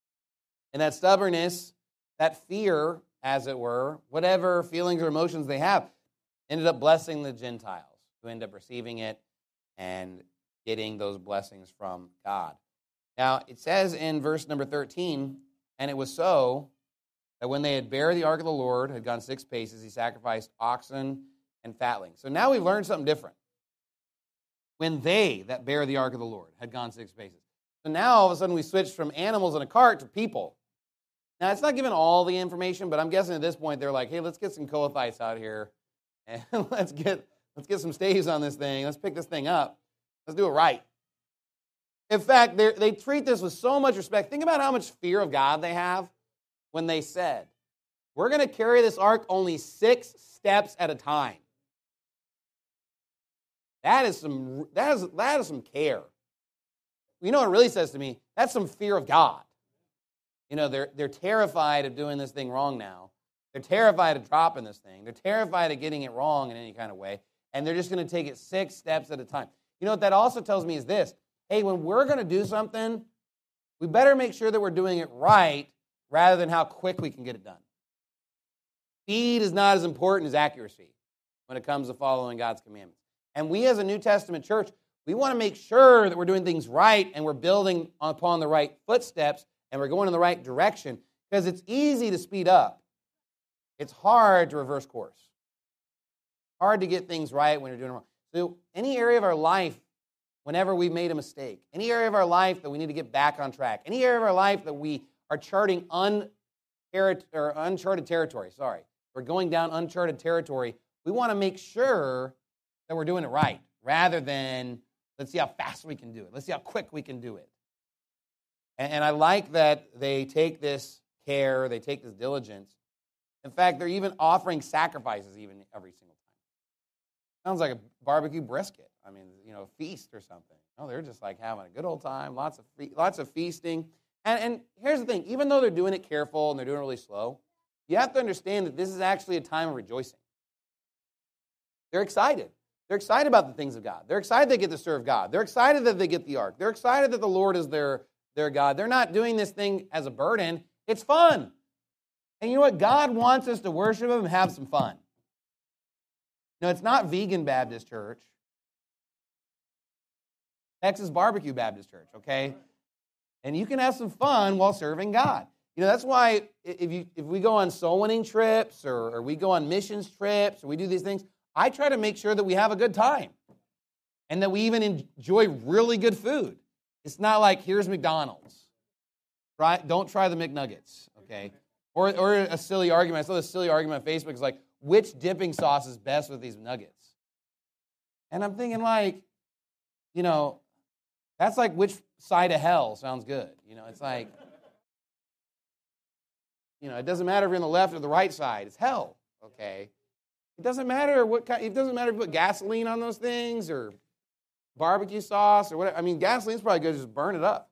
Speaker 2: And that stubbornness, that fear, as it were, whatever feelings or emotions they have, ended up blessing the Gentiles who end up receiving it and getting those blessings from God. Now, it says in verse number 13, and it was so that when they had bare the ark of the Lord, had gone 6 paces, he sacrificed oxen and fatlings. So now we've learned something different. When they that bear the ark of the Lord had gone 6 paces. So now all of a sudden we switched from animals in a cart to people. Now it's not given all the information, but I'm guessing at this point they're like, hey, let's get some Kohathites out here and let's get some staves on this thing. Let's pick this thing up. Let's do it right. In fact, they treat this with so much respect. Think about how much fear of God they have when they said, we're going to carry this ark only 6 steps at a time. That is some care. You know what it really says to me? That's some fear of God. You know, they're terrified of doing this thing wrong now. They're terrified of dropping this thing. They're terrified of getting it wrong in any kind of way. And they're just going to take it 6 steps at a time. You know what that also tells me is this. Hey, when we're going to do something, we better make sure that we're doing it right rather than how quick we can get it done. Speed is not as important as accuracy when it comes to following God's commandments. And we as a New Testament church, we want to make sure that we're doing things right and we're building upon the right footsteps and we're going in the right direction, because it's easy to speed up. It's hard to reverse course. Hard to get things right when you're doing it wrong. So any area of our life, whenever we've made a mistake, any area of our life that we need to get back on track, any area of our life that we are charting uncharted territory, we're going down uncharted territory, we want to make sure that we're doing it right, rather than let's see how fast we can do it. Let's see how quick we can do it. And I like that they take this care, they take this diligence In fact, they're even offering sacrifices even every single time. Sounds like a barbecue brisket. I mean, a feast or something. No, they're just like having a good old time, lots of feasting. And here's the thing, even though they're doing it careful and they're doing it really slow, you have to understand that this is actually a time of rejoicing. They're excited. They're excited about the things of God. They're excited they get to serve God. They're excited that they get the ark. They're excited that the Lord is their God. They're not doing this thing as a burden. It's fun. And you know what? God wants us to worship Him and have some fun. No, it's not Vegan Baptist Church. Texas Barbecue Baptist Church, okay? And you can have some fun while serving God. That's why if we go on soul-winning trips or we go on missions trips or we do these things, I try to make sure that we have a good time and that we even enjoy really good food. It's not like, here's McDonald's. Don't try the McNuggets, okay? Or a silly argument. I saw this silly argument on Facebook. It's like, which dipping sauce is best with these nuggets? And I'm thinking like, that's like which side of hell sounds good. It's like, it doesn't matter if you're on the left or the right side. It's hell, okay? It doesn't matter it doesn't matter if you put gasoline on those things or barbecue sauce or whatever. I mean, gasoline's probably good to just burn it up.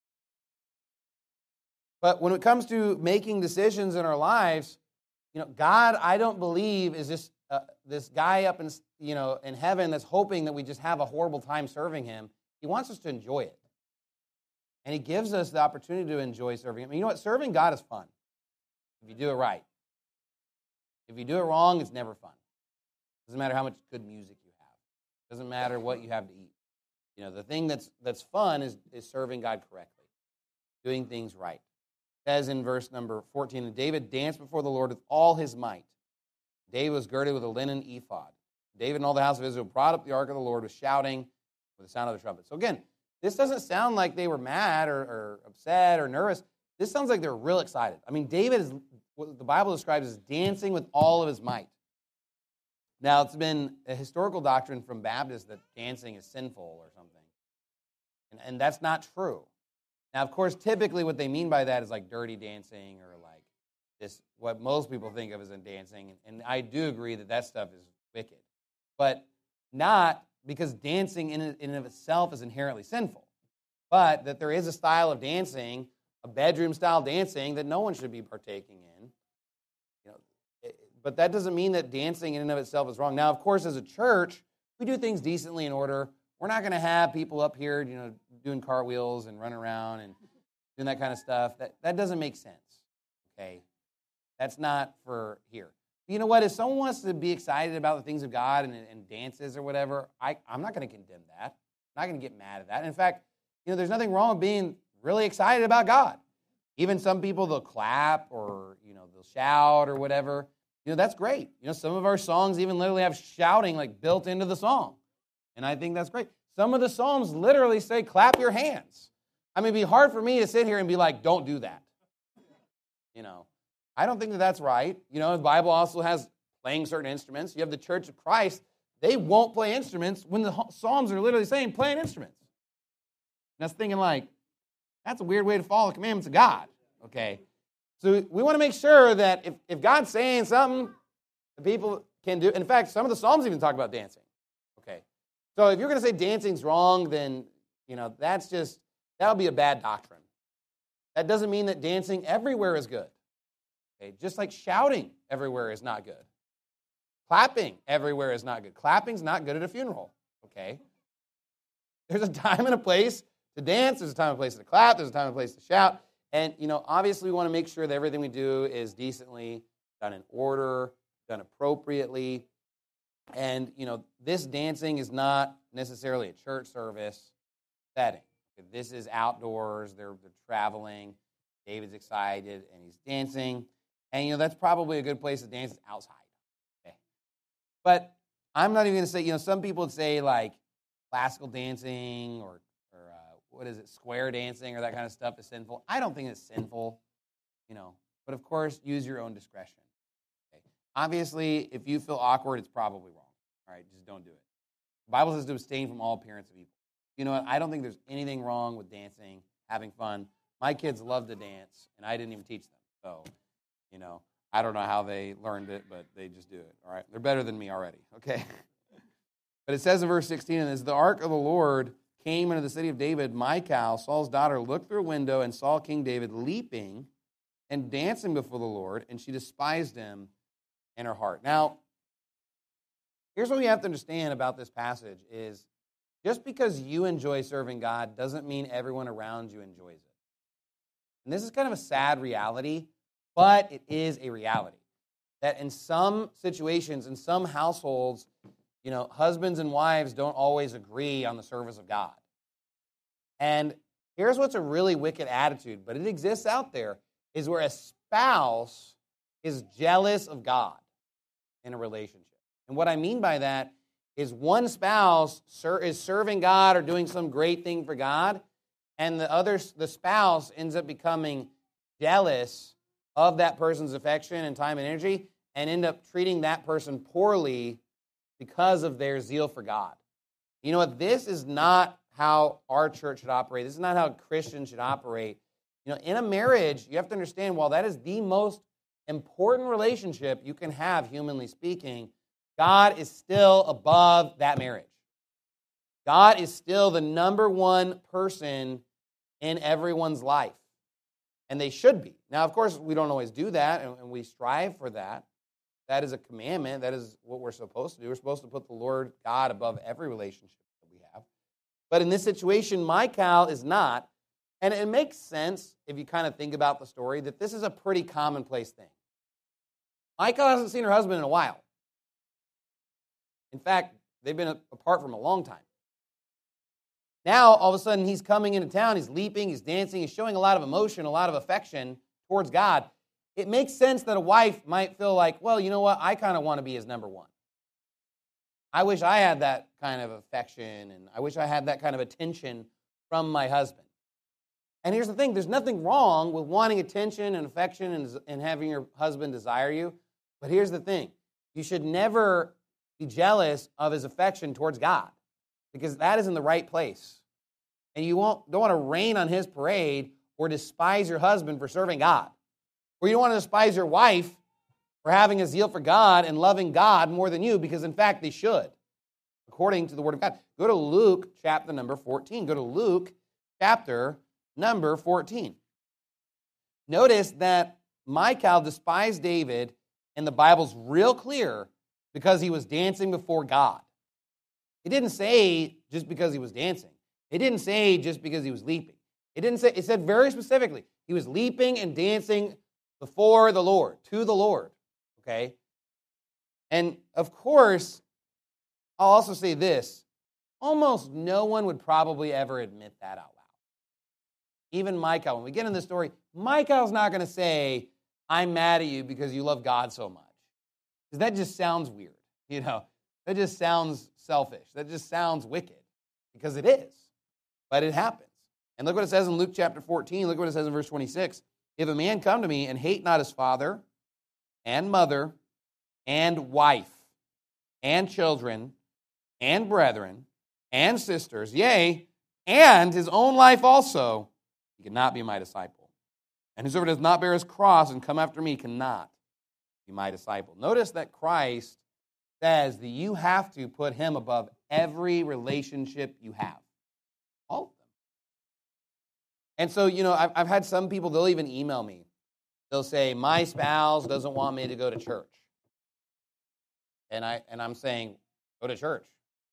Speaker 2: But when it comes to making decisions in our lives, God, I don't believe is just this guy up in heaven that's hoping that we just have a horrible time serving Him. He wants us to enjoy it. And He gives us the opportunity to enjoy serving Him. And you know what? Serving God is fun if you do it right. If you do it wrong, it's never fun. Doesn't matter how much good music you have. Doesn't matter what you have to eat. The thing that's fun is serving God correctly, doing things right. It says in verse number 14, and David danced before the Lord with all his might. David was girded with a linen ephod. David and all the house of Israel brought up the ark of the Lord with shouting, with the sound of the trumpet. So again, this doesn't sound like they were mad or upset or nervous. This sounds like they're real excited. I mean, David is what the Bible describes as dancing with all of his might. Now, it's been a historical doctrine from Baptists that dancing is sinful or something. And that's not true. Now, of course, typically what they mean by that is like dirty dancing or like this, what most people think of as in dancing. And I do agree that stuff is wicked. But not because dancing in and of itself is inherently sinful. But that there is a style of dancing, a bedroom-style dancing, that no one should be partaking in. But that doesn't mean that dancing in and of itself is wrong. Now, of course, as a church, we do things decently in order. We're not going to have people up here, doing cartwheels and running around and doing that kind of stuff. That doesn't make sense, okay? That's not for here. You know what? If someone wants to be excited about the things of God and dances or whatever, I'm not going to condemn that. I'm not going to get mad at that. In fact, there's nothing wrong with being really excited about God. Even some people, they'll clap or, they'll shout or whatever. That's great. Some of our songs even literally have shouting like built into the song. And I think that's great. Some of the Psalms literally say, clap your hands. I mean, it'd be hard for me to sit here and be like, don't do that. I don't think that's right. The Bible also has playing certain instruments. You have the Church of Christ. They won't play instruments when the Psalms are literally saying playing instruments. And I was thinking like, that's a weird way to follow the commandments of God. Okay. So we want to make sure that if God's saying something, the people can do. In fact, some of the Psalms even talk about dancing. Okay. So if you're going to say dancing's wrong, then, that'll be a bad doctrine. That doesn't mean that dancing everywhere is good. Okay. Just like shouting everywhere is not good. Clapping everywhere is not good. Clapping's not good at a funeral. Okay. There's a time and a place to dance. There's a time and a place to clap. There's a time and a place to shout. And, obviously we want to make sure that everything we do is decently done in order, done appropriately. And, this dancing is not necessarily a church service setting. This is outdoors. They're traveling. David's excited, and he's dancing. And, that's probably a good place to dance is outside. Okay. But I'm not even going to say, some people would say, like, classical dancing or square dancing or that kind of stuff is sinful. I don't think it's sinful, but of course, use your own discretion. Okay. Obviously, if you feel awkward, it's probably wrong. All right, just don't do it. The Bible says to abstain from all appearance of evil. You know what? I don't think there's anything wrong with dancing, having fun. My kids love to dance, and I didn't even teach them. So, I don't know how they learned it, but they just do it, all right? They're better than me already, okay? But it says in verse 16, and as the ark of the Lord came into the city of David, Michal, Saul's daughter, looked through a window and saw King David leaping and dancing before the Lord, and she despised him in her heart. Now, here's what we have to understand about this passage is just because you enjoy serving God doesn't mean everyone around you enjoys it. And this is kind of a sad reality, but it is a reality. That in some situations, in some households, husbands and wives don't always agree on the service of God. And here's what's a really wicked attitude, but it exists out there, is where a spouse is jealous of God in a relationship. And what I mean by that is one spouse is serving God or doing some great thing for God, and the spouse ends up becoming jealous of that person's affection and time and energy and end up treating that person poorly because of their zeal for God. You know what? This is not how our church should operate. This is not how Christians should operate. In a marriage, you have to understand, while that is the most important relationship you can have, humanly speaking, God is still above that marriage. God is still the number one person in everyone's life. And they should be. Now, of course, we don't always do that, and we strive for that. That is a commandment. That is what we're supposed to do. We're supposed to put the Lord God above every relationship that we have. But in this situation, Michal is not. And it makes sense, if you kind of think about the story, that this is a pretty commonplace thing. Michal hasn't seen her husband in a while. In fact, they've been apart from a long time. Now, all of a sudden, he's coming into town, he's leaping, he's dancing, he's showing a lot of emotion, a lot of affection towards God. It makes sense that a wife might feel like, well, you know what, I kind of want to be his number one. I wish I had that kind of affection, and I wish I had that kind of attention from my husband. And here's the thing, there's nothing wrong with wanting attention and affection and having your husband desire you. But here's the thing, you should never be jealous of his affection towards God, because that is in the right place. And you don't want to rain on his parade or despise your husband for serving God. Or you don't want to despise your wife for having a zeal for God and loving God more than you, because in fact they should, according to the Word of God. Go to Luke chapter number 14. Go to Luke chapter number 14. Notice that Michal despised David, and the Bible's real clear, because he was dancing before God. It didn't say just because he was dancing. It didn't say just because he was leaping. It said very specifically, he was leaping and dancing before the Lord, to the Lord, okay? And of course, I'll also say this, almost no one would probably ever admit that out loud. Even Michal, when we get in the story, Michal's not going to say, I'm mad at you because you love God so much. Because that just sounds weird, That just sounds selfish. That just sounds wicked, because it is. But it happens. And look what it says in Luke chapter 14. Look what it says in verse 26. If a man come to me and hate not his father and mother and wife and children and brethren and sisters, yea, and his own life also, he cannot be my disciple. And whosoever does not bear his cross and come after me cannot be my disciple. Notice that Christ says that you have to put him above every relationship you have. All of them. And so, I've had some people, they'll even email me. They'll say, my spouse doesn't want me to go to church. And I'm saying, go to church.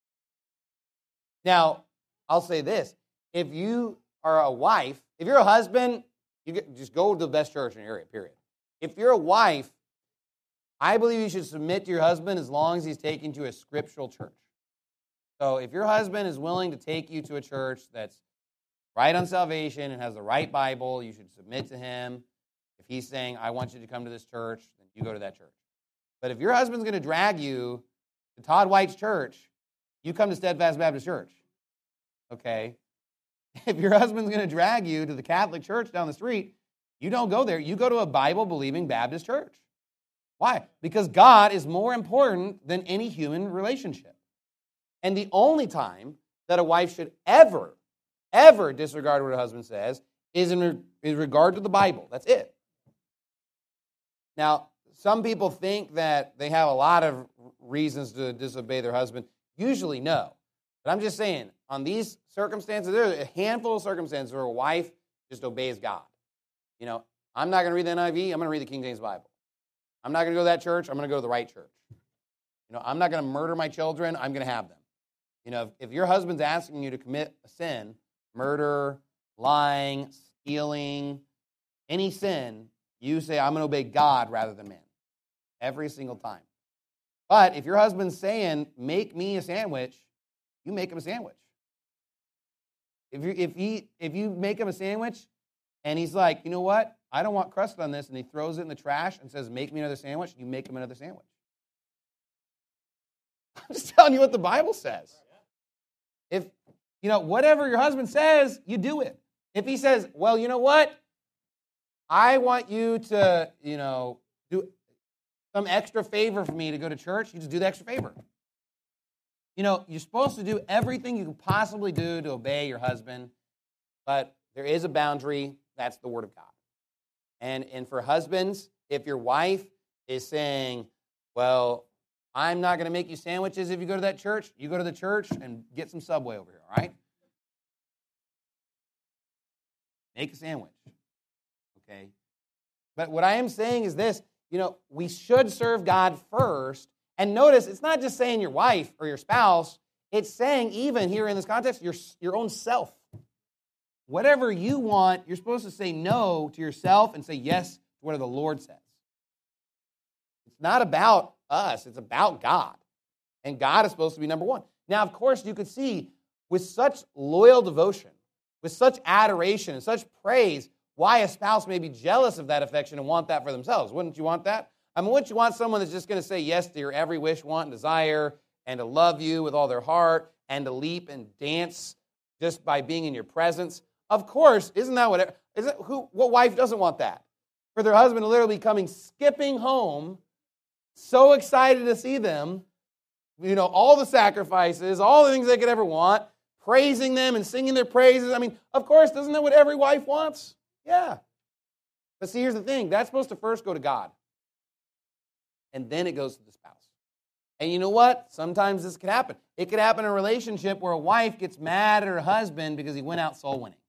Speaker 2: Now, I'll say this. If you are a wife, if you're a husband, just go to the best church in your area, period. If you're a wife, I believe you should submit to your husband as long as he's taking you to a scriptural church. So if your husband is willing to take you to a church that's right on salvation and has the right Bible, you should submit to him. If he's saying, I want you to come to this church, then you go to that church. But if your husband's going to drag you to Todd White's church, you come to Steadfast Baptist Church. Okay? If your husband's going to drag you to the Catholic church down the street, you don't go there. You go to a Bible-believing Baptist church. Why? Because God is more important than any human relationship. And the only time that a wife should ever disregard what her husband says is in regard to the Bible. That's it. Now, some people think that they have a lot of reasons to disobey their husband. Usually, no. But I'm just saying, on these circumstances, there are a handful of circumstances where a wife just obeys God. I'm not going to read the NIV. I'm going to read the King James Bible. I'm not going to go to that church. I'm going to go to the right church. I'm not going to murder my children. I'm going to have them. If your husband's asking you to commit a sin, murder, lying, stealing, any sin, you say, I'm going to obey God rather than man. Every single time. But if your husband's saying, make me a sandwich, you make him a sandwich. If you make him a sandwich and he's like, you know what? I don't want crust on this, and he throws it in the trash and says, make me another sandwich, you make him another sandwich. I'm just telling you what the Bible says. If, whatever your husband says, you do it. If he says, well, you know what? I want you to, do some extra favor for me to go to church, you just do the extra favor. You're supposed to do everything you can possibly do to obey your husband, but there is a boundary. That's the Word of God. And for husbands, if your wife is saying, well, I'm not going to make you sandwiches if you go to that church, you go to the church and get some Subway over here, all right? Make a sandwich, okay? But what I am saying is this, we should serve God first. And notice, it's not just saying your wife or your spouse, it's saying even here in this context, your own self. Whatever you want, you're supposed to say no to yourself and say yes to what the Lord says. It's not about us, it's about God. And God is supposed to be number one. Now, of course, you could see with such loyal devotion, with such adoration and such praise, why a spouse may be jealous of that affection and want that for themselves. Wouldn't you want that? Wouldn't you want someone that's just going to say yes to your every wish, want, and desire, and to love you with all their heart, and to leap and dance just by being in your presence? Of course, isn't that what wife doesn't want that? For their husband to literally be coming skipping home, so excited to see them, all the sacrifices, all the things they could ever want, praising them and singing their praises. Of course, isn't that what every wife wants? Yeah. But see, here's the thing. That's supposed to first go to God. And then it goes to the spouse. And you know what? Sometimes this could happen. It could happen in a relationship where a wife gets mad at her husband because he went out soul winning.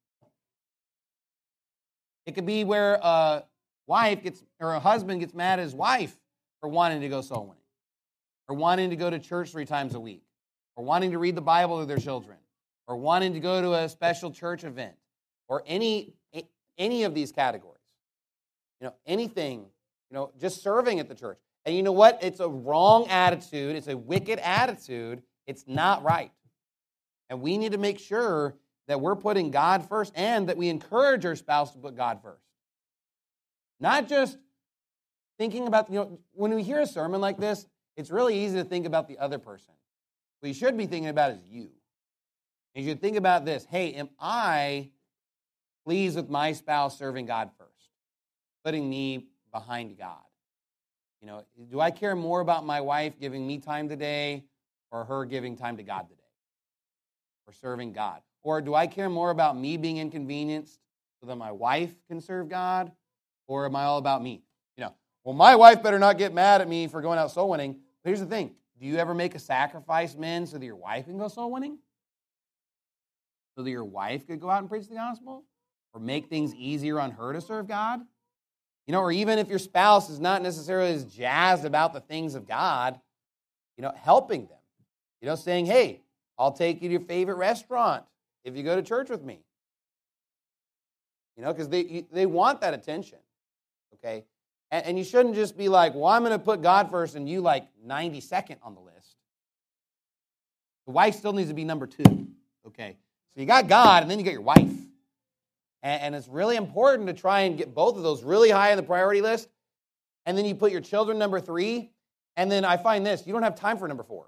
Speaker 2: It could be where a husband gets mad at his wife for wanting to go soul winning, or wanting to go to church 3 times a week, or wanting to read the Bible to their children, or wanting to go to a special church event, or any of these categories. Anything, just serving at the church. And you know what? It's a wrong attitude. It's a wicked attitude. It's not right. And we need to make sure that we're putting God first and that we encourage our spouse to put God first. Not just thinking about, when we hear a sermon like this, it's really easy to think about the other person. What you should be thinking about is you. And you should think about this. Hey, am I pleased with my spouse serving God first? Putting me behind God. Do I care more about my wife giving me time today or her giving time to God today? Or serving God? Or do I care more about me being inconvenienced so that my wife can serve God? Or am I all about me? Well, my wife better not get mad at me for going out soul winning. But here's the thing. Do you ever make a sacrifice, men, so that your wife can go soul winning? So that your wife could go out and preach the gospel? Or make things easier on her to serve God? Or even if your spouse is not necessarily as jazzed about the things of God, helping them. Saying, hey, I'll take you to your favorite restaurant if you go to church with me. Because they want that attention, okay? And you shouldn't just be like, well, I'm going to put God first and you 92nd on the list. The wife still needs to be number 2, okay? So you got God and then you got your wife. And it's really important to try and get both of those really high on the priority list. And then you put your children number 3. And then I find this, you don't have time for number 4.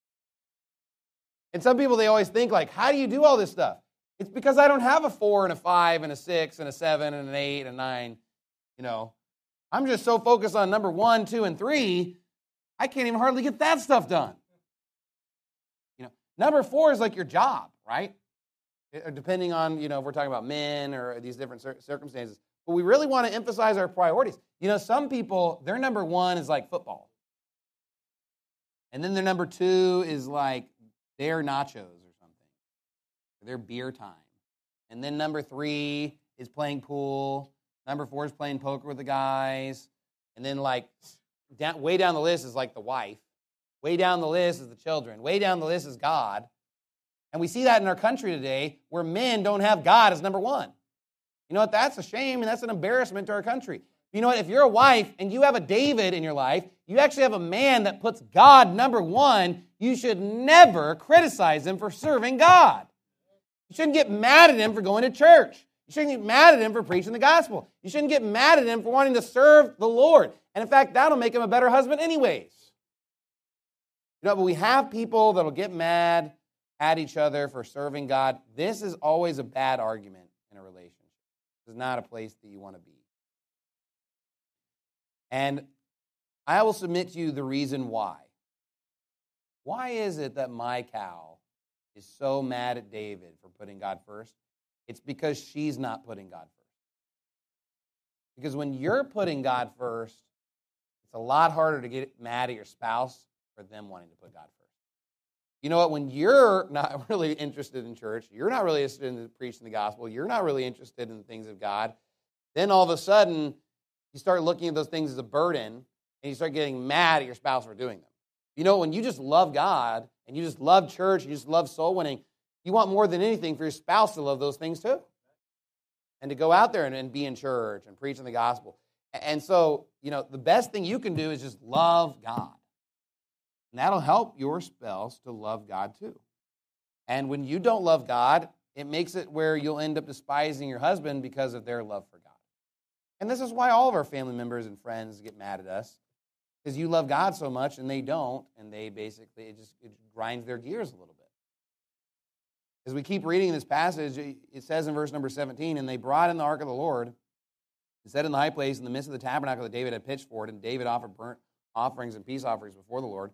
Speaker 2: And some people, they always think how do you do all this stuff? It's because I don't have a 4 and a 5 and a 6 and a 7 and an 8 and a 9. I'm just so focused on number 1, 2, and 3, I can't even hardly get that stuff done. Number 4 is like your job, right? Depending on, if we're talking about men or these different circumstances. But we really want to emphasize our priorities. You know, some people, their number one is like football. And then their number two is like their nachos or something. Or their beer time. And then number three is playing pool. Number four is playing poker with the guys. And then like way down the list is like the wife. Way down the list is the children. Way down the list is God. And we see that in our country today where men don't have God as number one. You know what? That's a shame and that's an embarrassment to our country. You know what? If you're a wife and you have a David in your life, you actually have a man that puts God number one, you should never criticize him for serving God. You shouldn't get mad at him for going to church. You shouldn't get mad at him for preaching the gospel. You shouldn't get mad at him for wanting to serve the Lord. And in fact, that'll make him a better husband anyways. You know, but we have people that'll get mad at each other for serving God. This is always a bad argument in a relationship. This is not a place that you want to be. And I will submit to you the reason why. Why is it that Michal is so mad at David for putting God first? It's because she's not putting God first. Because when you're putting God first, it's a lot harder to get mad at your spouse for them wanting to put God first. You know what? When you're not really interested in church, you're not really interested in preaching the gospel, you're not really interested in the things of God, then all of a sudden, you start looking at those things as a burden, and you start getting mad at your spouse for doing them. You know, when you just love God, and you just love church, and you just love soul winning, you want more than anything for your spouse to love those things too. And to go out there and be in church and preaching the gospel. And so, you know, the best thing you can do is just love God. And that'll help your spouse to love God too. And when you don't love God, it makes it where you'll end up despising your husband because of their love for God. And this is why all of our family members and friends get mad at us. Because you love God so much and they don't, and they basically, it grinds their gears a little bit. As we keep reading this passage, it says in verse number 17, and they brought in the ark of the Lord, and set in the high place in the midst of the tabernacle that David had pitched for it, and David offered burnt offerings and peace offerings before the Lord.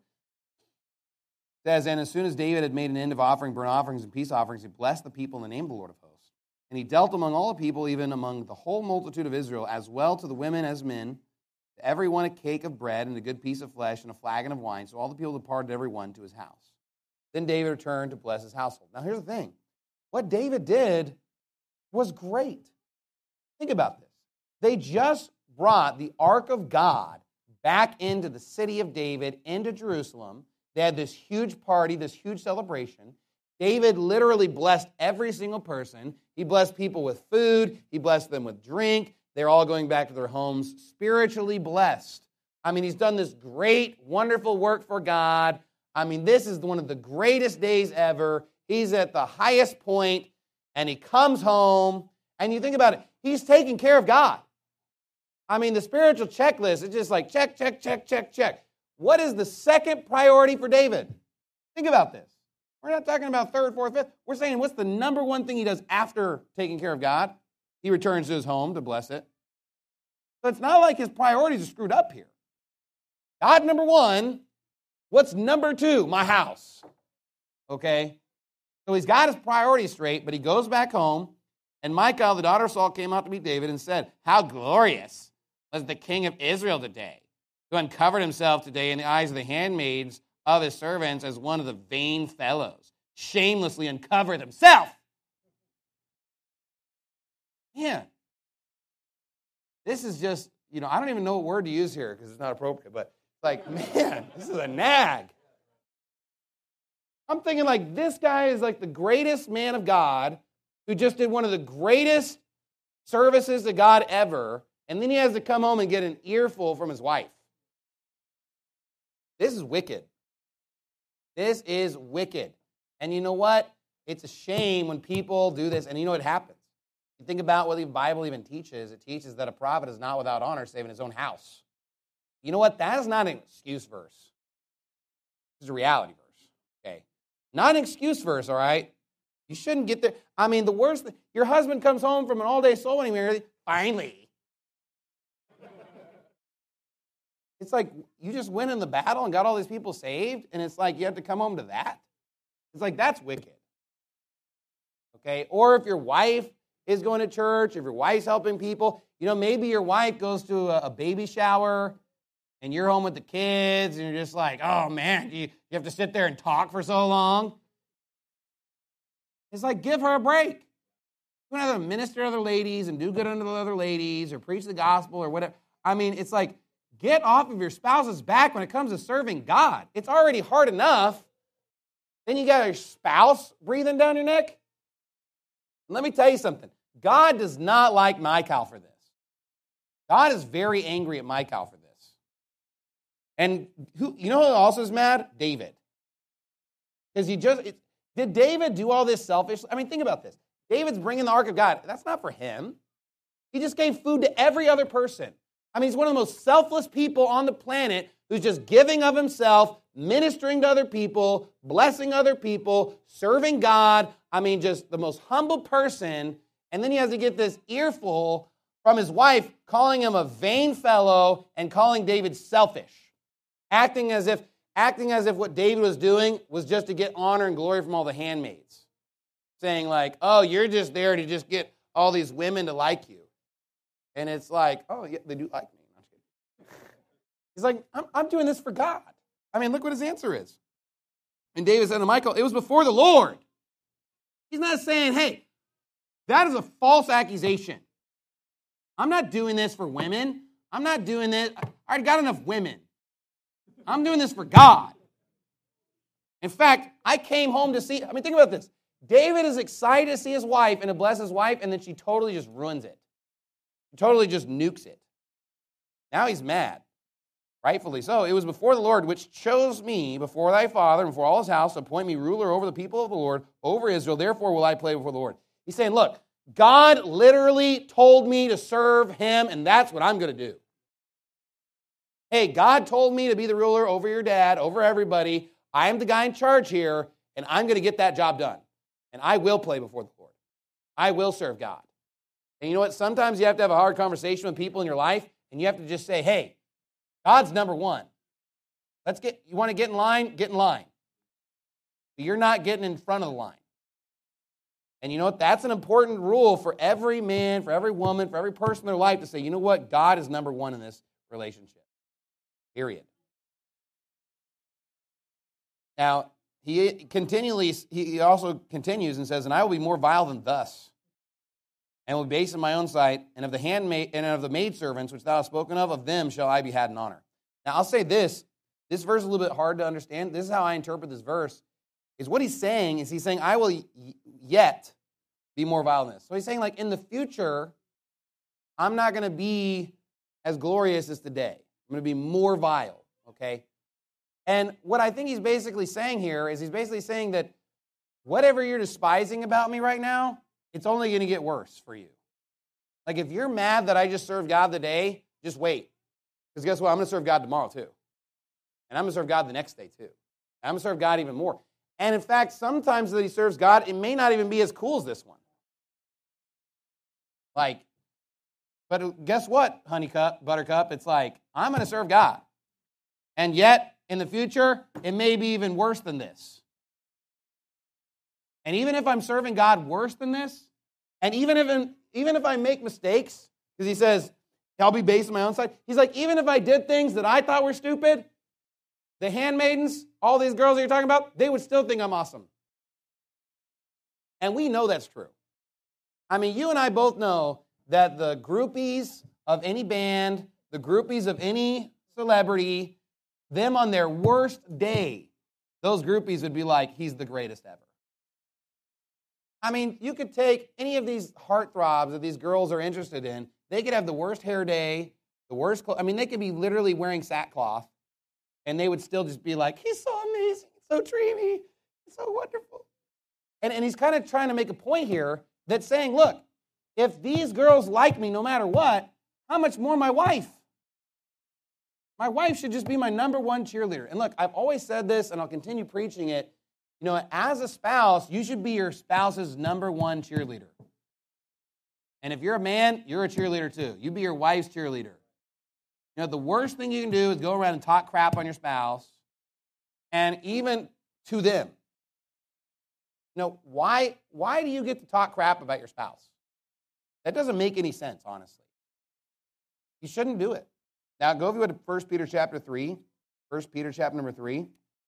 Speaker 2: It says, and as soon as David had made an end of offering burnt offerings and peace offerings, he blessed the people in the name of the Lord of hosts. And he dealt among all the people, even among the whole multitude of Israel, as well to the women as men, to every one a cake of bread and a good piece of flesh and a flagon of wine. So all the people departed every one to his house. Then David returned to bless his household. Now here's the thing. What David did was great. Think about this. They just brought the ark of God back into the city of David, into Jerusalem. They had this huge party, this huge celebration. David literally blessed every single person. He blessed people with food. He blessed them with drink. They're all going back to their homes spiritually blessed. I mean, he's done this great, wonderful work for God. I mean, this is one of the greatest days ever. He's at the highest point, and he comes home, and you think about it, he's taking care of God. I mean, the spiritual checklist is just like check, check, check, check, check. What is the second priority for David? Think about this. We're not talking about third, fourth, fifth. We're saying what's the number one thing he does after taking care of God? He returns to his home to bless it. So it's not like his priorities are screwed up here. God, number one. What's number two? My house. Okay? So he's got his priorities straight, but he goes back home, and Michal, the daughter of Saul, came out to meet David and said, how glorious was the king of Israel today, who uncovered himself today in the eyes of the handmaids of his servants as one of the vain fellows, shamelessly uncovered himself. Man, this is just, I don't even know what word to use here because it's not appropriate, but like, man, this is a nag. I'm thinking like this guy is like the greatest man of God who just did one of the greatest services to God ever, and then he has to come home and get an earful from his wife. This is wicked. This is wicked. And you know what? It's a shame when people do this, and you know what happens. You think about what the Bible even teaches. It teaches that a prophet is not without honor save in his own house. You know what? That is not an excuse verse. It's a reality verse. Okay? Not an excuse verse, all right? You shouldn't get there. I mean, the worst thing, your husband comes home from an all-day soul winning meeting, finally. It's like you just went in the battle and got all these people saved, and it's like you have to come home to that? It's like that's wicked. Okay? Or if your wife is going to church, if your wife's helping people, maybe your wife goes to a baby shower and you're home with the kids and you're just like, oh man, you have to sit there and talk for so long. It's like, give her a break. You want to minister to other ladies and do good unto the other ladies or preach the gospel or whatever. I mean, it's like, get off of your spouse's back when it comes to serving God. It's already hard enough. Then you got your spouse breathing down your neck. Let me tell you something. God does not like Michal for this. God is very angry at Michal for this. And who also is mad? David. Because did David do all this selfishly? I mean, think about this. David's bringing the ark of God. That's not for him. He just gave food to every other person. I mean, he's one of the most selfless people on the planet who's just giving of himself, ministering to other people, blessing other people, serving God. I mean, just the most humble person. And then he has to get this earful from his wife calling him a vain fellow and calling David selfish, acting as if what David was doing was just to get honor and glory from all the handmaids, saying like, oh, you're just there to just get all these women to like you. And it's like, oh, yeah, they do like me. He's like, I'm doing this for God. I mean, look what his answer is. And David said to Michal, it was before the Lord. He's not saying, hey, that is a false accusation. I'm not doing this for women. I'm not doing this. I already got enough women. I'm doing this for God. In fact, I came home to see, think about this. David is excited to see his wife and to bless his wife, and then she totally just ruins it. She totally just nukes it. Now he's mad. Rightfully so. It was before the Lord which chose me before thy father and before all his house to appoint me ruler over the people of the Lord, over Israel. Therefore will I play before the Lord. He's saying, look, God literally told me to serve him, and that's what I'm going to do. Hey, God told me to be the ruler over your dad, over everybody. I am the guy in charge here, and I'm going to get that job done. And I will play before the Lord. I will serve God. And you know what? Sometimes you have to have a hard conversation with people in your life, and you have to just say, hey, God's number one. You want to get in line? Get in line. But you're not getting in front of the line. And you know what? That's an important rule for every man, for every woman, for every person in their life to say, you know what? God is number one in this relationship. Period. Now, he also continues and says, and I will be more vile than thus, and will be base in my own sight, and of the handmaid and of the maidservants which thou hast spoken of them shall I be had in honor. Now, I'll say this. This verse is a little bit hard to understand. This is how I interpret this verse. Is what he's saying, I will yet be more vile than this. So he's saying, like, in the future, I'm not going to be as glorious as today. I'm going to be more vile, okay? And what I think he's basically saying here is he's basically saying that whatever you're despising about me right now, it's only going to get worse for you. Like, if you're mad that I just served God today, just wait. Because guess what? I'm going to serve God tomorrow too. And I'm going to serve God the next day too. And I'm going to serve God even more. And in fact, sometimes that he serves God, it may not even be as cool as this one. But guess what, Buttercup? It's like, I'm going to serve God. And yet, in the future, it may be even worse than this. And even if I'm serving God worse than this, and even if I make mistakes, because he says, I'll be based on my own side. He's like, even if I did things that I thought were stupid, the handmaidens, all these girls that you're talking about, they would still think I'm awesome. And we know that's true. I mean, you and I both know that the groupies of any band, the groupies of any celebrity, them on their worst day, those groupies would be like, he's the greatest ever. I mean, you could take any of these heartthrobs that these girls are interested in. They could have the worst hair day, the worst clothes. I mean, they could be literally wearing sackcloth, and they would still just be like, he's so amazing, so dreamy, so wonderful. And he's kind of trying to make a point here that's saying, look, if these girls like me no matter what, how much more my wife? My wife should just be my number one cheerleader. And look, I've always said this, and I'll continue preaching it. You know, as a spouse, you should be your spouse's number one cheerleader. And if you're a man, you're a cheerleader too. You be your wife's cheerleader. You know, the worst thing you can do is go around and talk crap on your spouse, and even to them. You know, why do you get to talk crap about your spouse? That doesn't make any sense, honestly. You shouldn't do it. Now, go if you would to 1 Peter chapter 3. 1 Peter chapter number 3.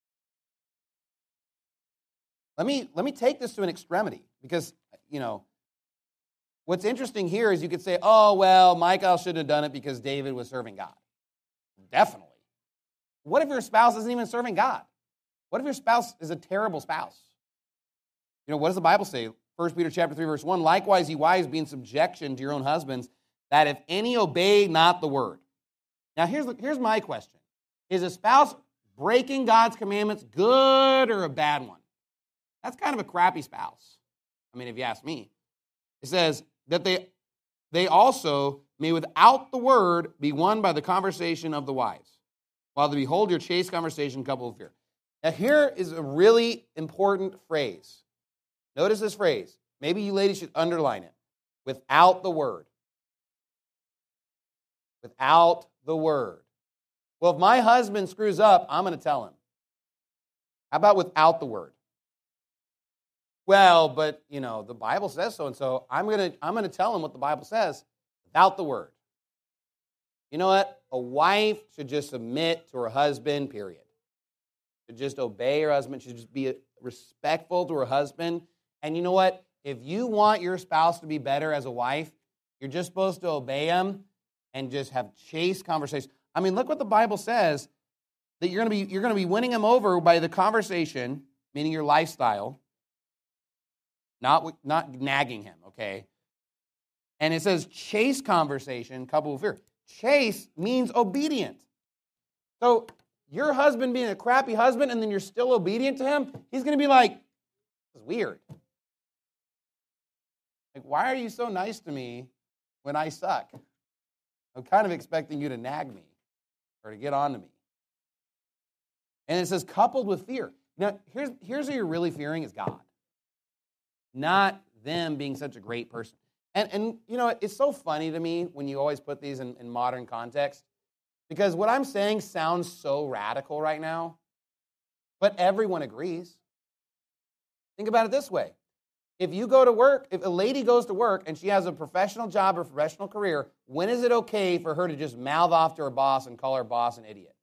Speaker 2: Let me take this to an extremity because, what's interesting here is you could say, oh, well, Michal shouldn't have done it because David was serving God. Definitely. What if your spouse isn't even serving God? What if your spouse is a terrible spouse? What does the Bible say? 1 Peter chapter 3, verse 1, likewise, ye wives, be in subjection to your own husbands, that if any obey not the word. Now, here's my question. Is a spouse breaking God's commandments good or a bad one? That's kind of a crappy spouse. I mean, if you ask me. It says that they also may without the word be won by the conversation of the wives, while they behold your chaste conversation coupled with fear. Now, here is a really important phrase. Notice this phrase. Maybe you ladies should underline it. Without the word. Without the word. Well, if my husband screws up, I'm going to tell him. How about without the word? Well, but, the Bible says so, and so I'm going to tell him what the Bible says without the word. You know what? A wife should just submit to her husband, period. Should just obey her husband. Should just be respectful to her husband. And you know what? If you want your spouse to be better as a wife, you're just supposed to obey him and just have chaste conversations. I mean, look what the Bible says, that you're going to be winning him over by the conversation, meaning your lifestyle, not nagging him, okay? And it says chaste conversation coupled with fear. Chaste means obedient. So your husband being a crappy husband and then you're still obedient to him, he's going to be like, this is weird. Like, why are you so nice to me when I suck? I'm kind of expecting you to nag me or to get on to me. And it says coupled with fear. Now, here's who you're really fearing is God. Not them being such a great person. And it's so funny to me when you always put these in modern context, because what I'm saying sounds so radical right now, but everyone agrees. Think about it this way. If you go to work, if a lady goes to work and she has a professional job or professional career, when is it okay for her to just mouth off to her boss and call her boss an idiot?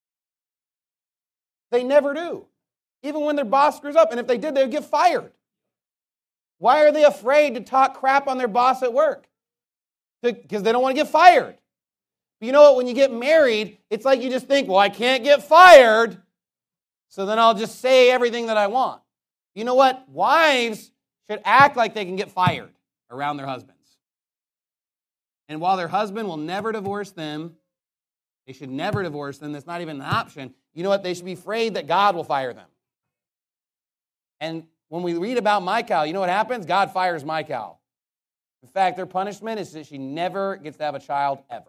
Speaker 2: They never do. Even when their boss screws up, and if they did, they would get fired. Why are they afraid to talk crap on their boss at work? Because they don't want to get fired. But you know what? When you get married, it's like you just think, well, I can't get fired, so then I'll just say everything that I want. You know what? Wives should act like they can get fired around their husbands. And while their husband will never divorce them, they should never divorce them. That's not even an option. You know what? They should be afraid that God will fire them. And when we read about Michal, you know what happens? God fires Michal. In fact, their punishment is that she never gets to have a child ever.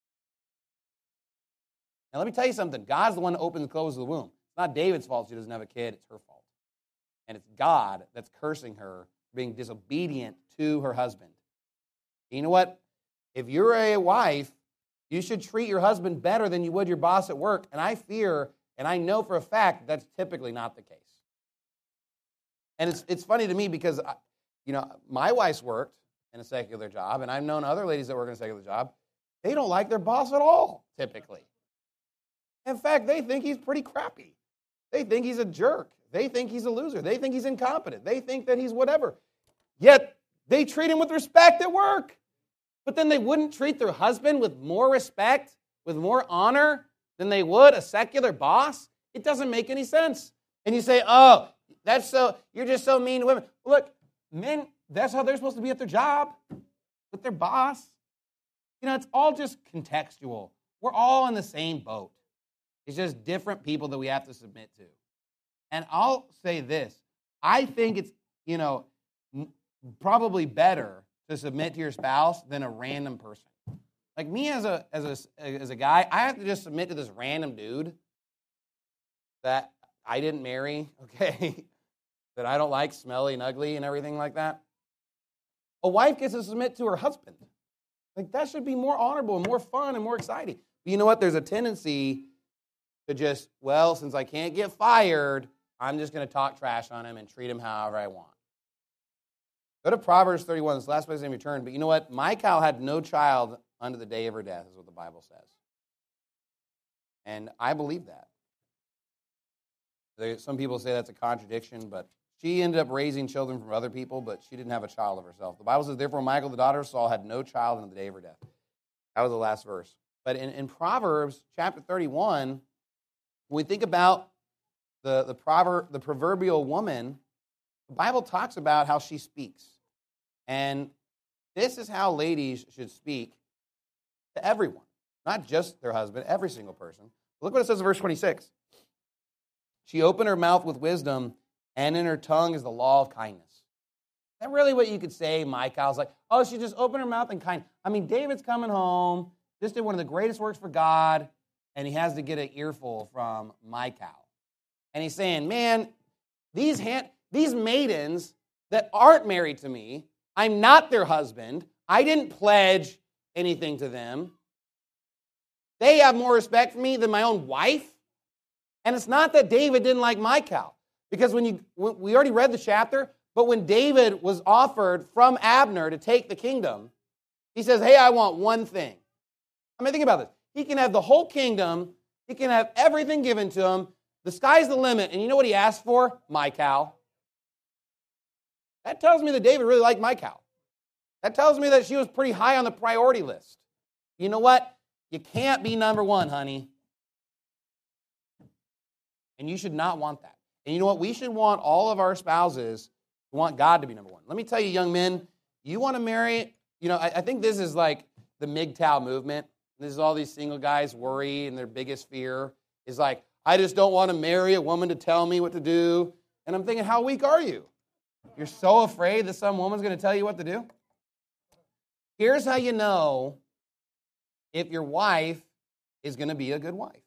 Speaker 2: Now, let me tell you something. God's the one that opens and closes the womb. It's not David's fault she doesn't have a kid. It's her fault. And it's God that's cursing her for being disobedient to her husband. And you know what? If you're a wife, you should treat your husband better than you would your boss at work. And I fear, and I know for a fact, that's typically not the case. And it's funny to me because, my wife's worked in a secular job, and I've known other ladies that work in a secular job. They don't like their boss at all, typically. In fact, they think he's pretty crappy. They think he's a jerk. They think he's a loser. They think he's incompetent. They think that he's whatever. Yet, they treat him with respect at work. But then they wouldn't treat their husband with more respect, with more honor than they would a secular boss? It doesn't make any sense. And you say, oh, you're just so mean to women. Look, men, that's how they're supposed to be at their job, with their boss. It's all just contextual. We're all in the same boat. It's just different people that we have to submit to. And I'll say this. I think it's, probably better to submit to your spouse than a random person. Like me as a guy, I have to just submit to this random dude that I didn't marry, okay, that I don't like, smelly and ugly and everything like that. A wife gets to submit to her husband. Like that should be more honorable and more fun and more exciting. But you know what? There's a tendency to just, since I can't get fired, I'm just going to talk trash on him and treat him however I want. Go to Proverbs 31. This is the last place I'm going to turn. But you know what? Michal had no child unto the day of her death, is what the Bible says. And I believe that. Some people say that's a contradiction, but she ended up raising children from other people, but she didn't have a child of herself. The Bible says, therefore, Michal, the daughter of Saul, had no child unto the day of her death. That was the last verse. But in Proverbs chapter 31, when we think about the proverbial woman, the Bible talks about how she speaks. And this is how ladies should speak to everyone, not just their husband, every single person. Look what it says in verse 26. She opened her mouth with wisdom, and in her tongue is the law of kindness. Is that really what you could say? Michal's like, oh, she just opened her mouth and kind. I mean, David's coming home, just did one of the greatest works for God, and he has to get an earful from Michal. And he's saying, man, these maidens that aren't married to me, I'm not their husband. I didn't pledge anything to them. They have more respect for me than my own wife. And it's not that David didn't like Michal, because we already read the chapter, but when David was offered from Abner to take the kingdom, he says, hey, I want one thing. I mean, think about this. He can have the whole kingdom. He can have everything given to him. The sky's the limit. And you know what he asked for? Michal. That tells me that David really liked Michal. That tells me that she was pretty high on the priority list. You know what? You can't be number one, honey. And you should not want that. And you know what? We should want all of our spouses to want God to be number one. Let me tell you, young men, you want to marry, I think this is like the MGTOW movement. This is all these single guys worry, and their biggest fear is like, I just don't want to marry a woman to tell me what to do. And I'm thinking, how weak are you? You're so afraid that some woman's going to tell you what to do? Here's how you know if your wife is going to be a good wife.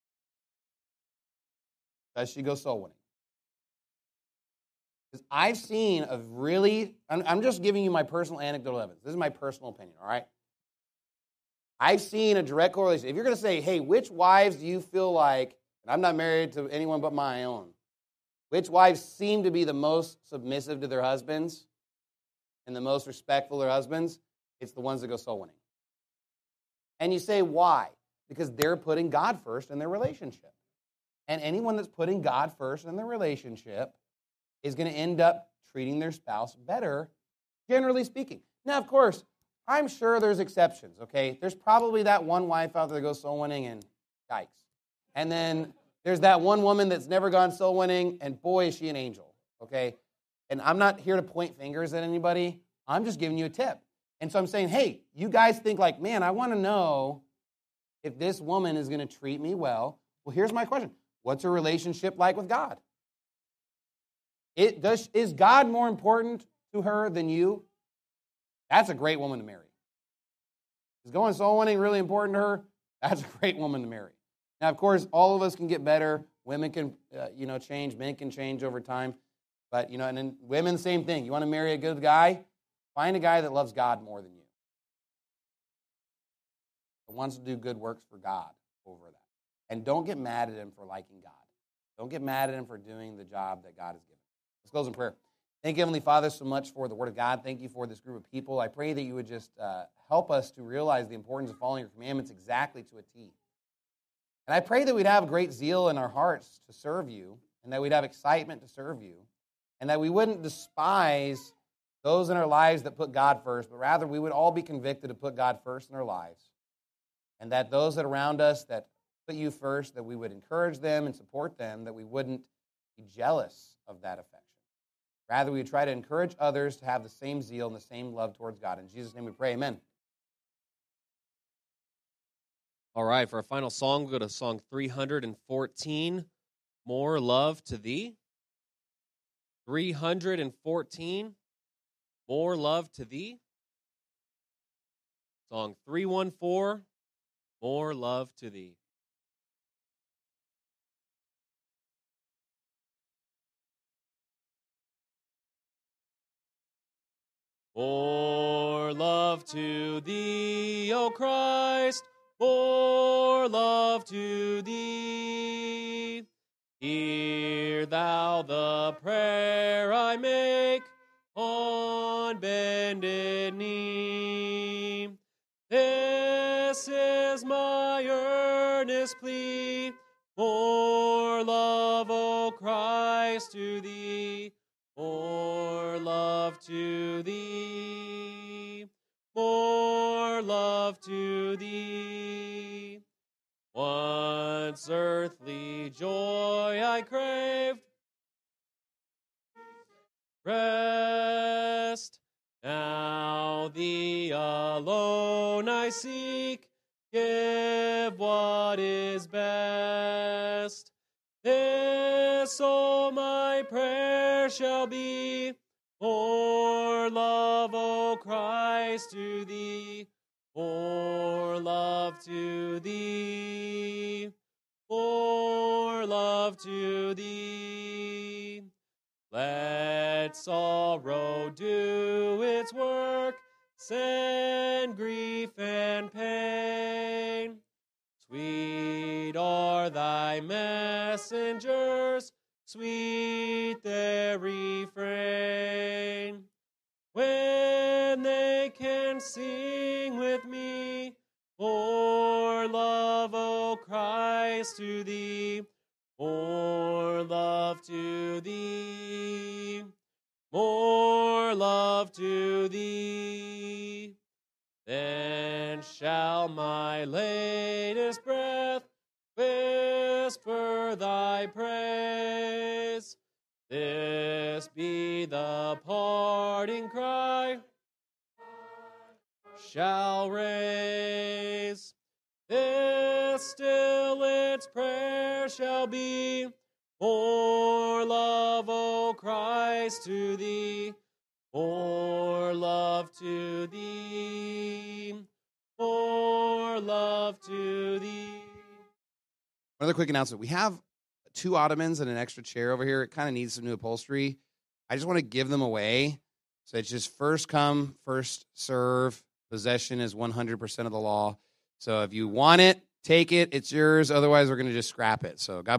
Speaker 2: Does she go soul winning? Because I've seen a really, I'm just giving you my personal anecdotal evidence. This is my personal opinion, all right? I've seen a direct correlation. If you're going to say, hey, which wives do you feel like, and I'm not married to anyone but my own, which wives seem to be the most submissive to their husbands and the most respectful to their husbands? It's the ones that go soul winning. And you say, why? Because they're putting God first in their relationship. And anyone that's putting God first in their relationship is going to end up treating their spouse better, generally speaking. Now, of course, I'm sure there's exceptions, okay? There's probably that one wife out there that goes soul winning and yikes. And then there's that one woman that's never gone soul winning, and boy, is she an angel, okay? And I'm not here to point fingers at anybody. I'm just giving you a tip. And so I'm saying, hey, you guys think like, man, I want to know if this woman is going to treat me well. Well, here's my question. What's her relationship like with God? Is God more important to her than you? That's a great woman to marry. Is going soul winning really important to her? That's a great woman to marry. Now, of course, all of us can get better. Women can, change. Men can change over time. But, and then women, same thing. You want to marry a good guy? Find a guy that loves God more than you. That wants to do good works for God over that. And don't get mad at him for liking God. Don't get mad at him for doing the job that God has given. Let's close in prayer. Thank you, Heavenly Father, so much for the Word of God. Thank you for this group of people. I pray that you would just help us to realize the importance of following your commandments exactly to a T. And I pray that we'd have great zeal in our hearts to serve you, and that we'd have excitement to serve you, and that we wouldn't despise those in our lives that put God first, but rather we would all be convicted to put God first in our lives, and that those that are around us that put you first, that we would encourage them and support them, that we wouldn't be jealous of that affection. Rather, we would try to encourage others to have the same zeal and the same love towards God. In Jesus' name we pray, amen.
Speaker 4: All right, for our final song, we'll go to song 314, More Love to Thee. 314, More Love to Thee. Song 314, More Love to Thee. More love to Thee, O Christ, more love to Thee. Hear Thou the prayer I make on bended knee. This is my earnest plea, more love, O Christ, to thee, more love to thee, more love to thee. Once earthly joy I craved, rest. Now thee alone I seek, give what is best. This, O my prayer shall be, more love, O Christ, to thee, more love to thee, more love to thee. Let sorrow do its work, send grief and pain. Sweet are thy messengers, sweet their refrain. When they can sing with me, more love, O Christ, to thee, more love to thee, more love to thee. Then shall my latest breath whisper thy praise. This be the parting cry shall raise. This still its prayer shall be, more love, O Christ, to thee, more love to thee, more love to thee.
Speaker 2: Another quick announcement. We have 2 ottomans and an extra chair over here. It kind of needs some new upholstery. I just want to give them away. So it's just first come, first serve. Possession is 100% of the law. So if you want it, take it. It's yours. Otherwise, we're going to just scrap it. So God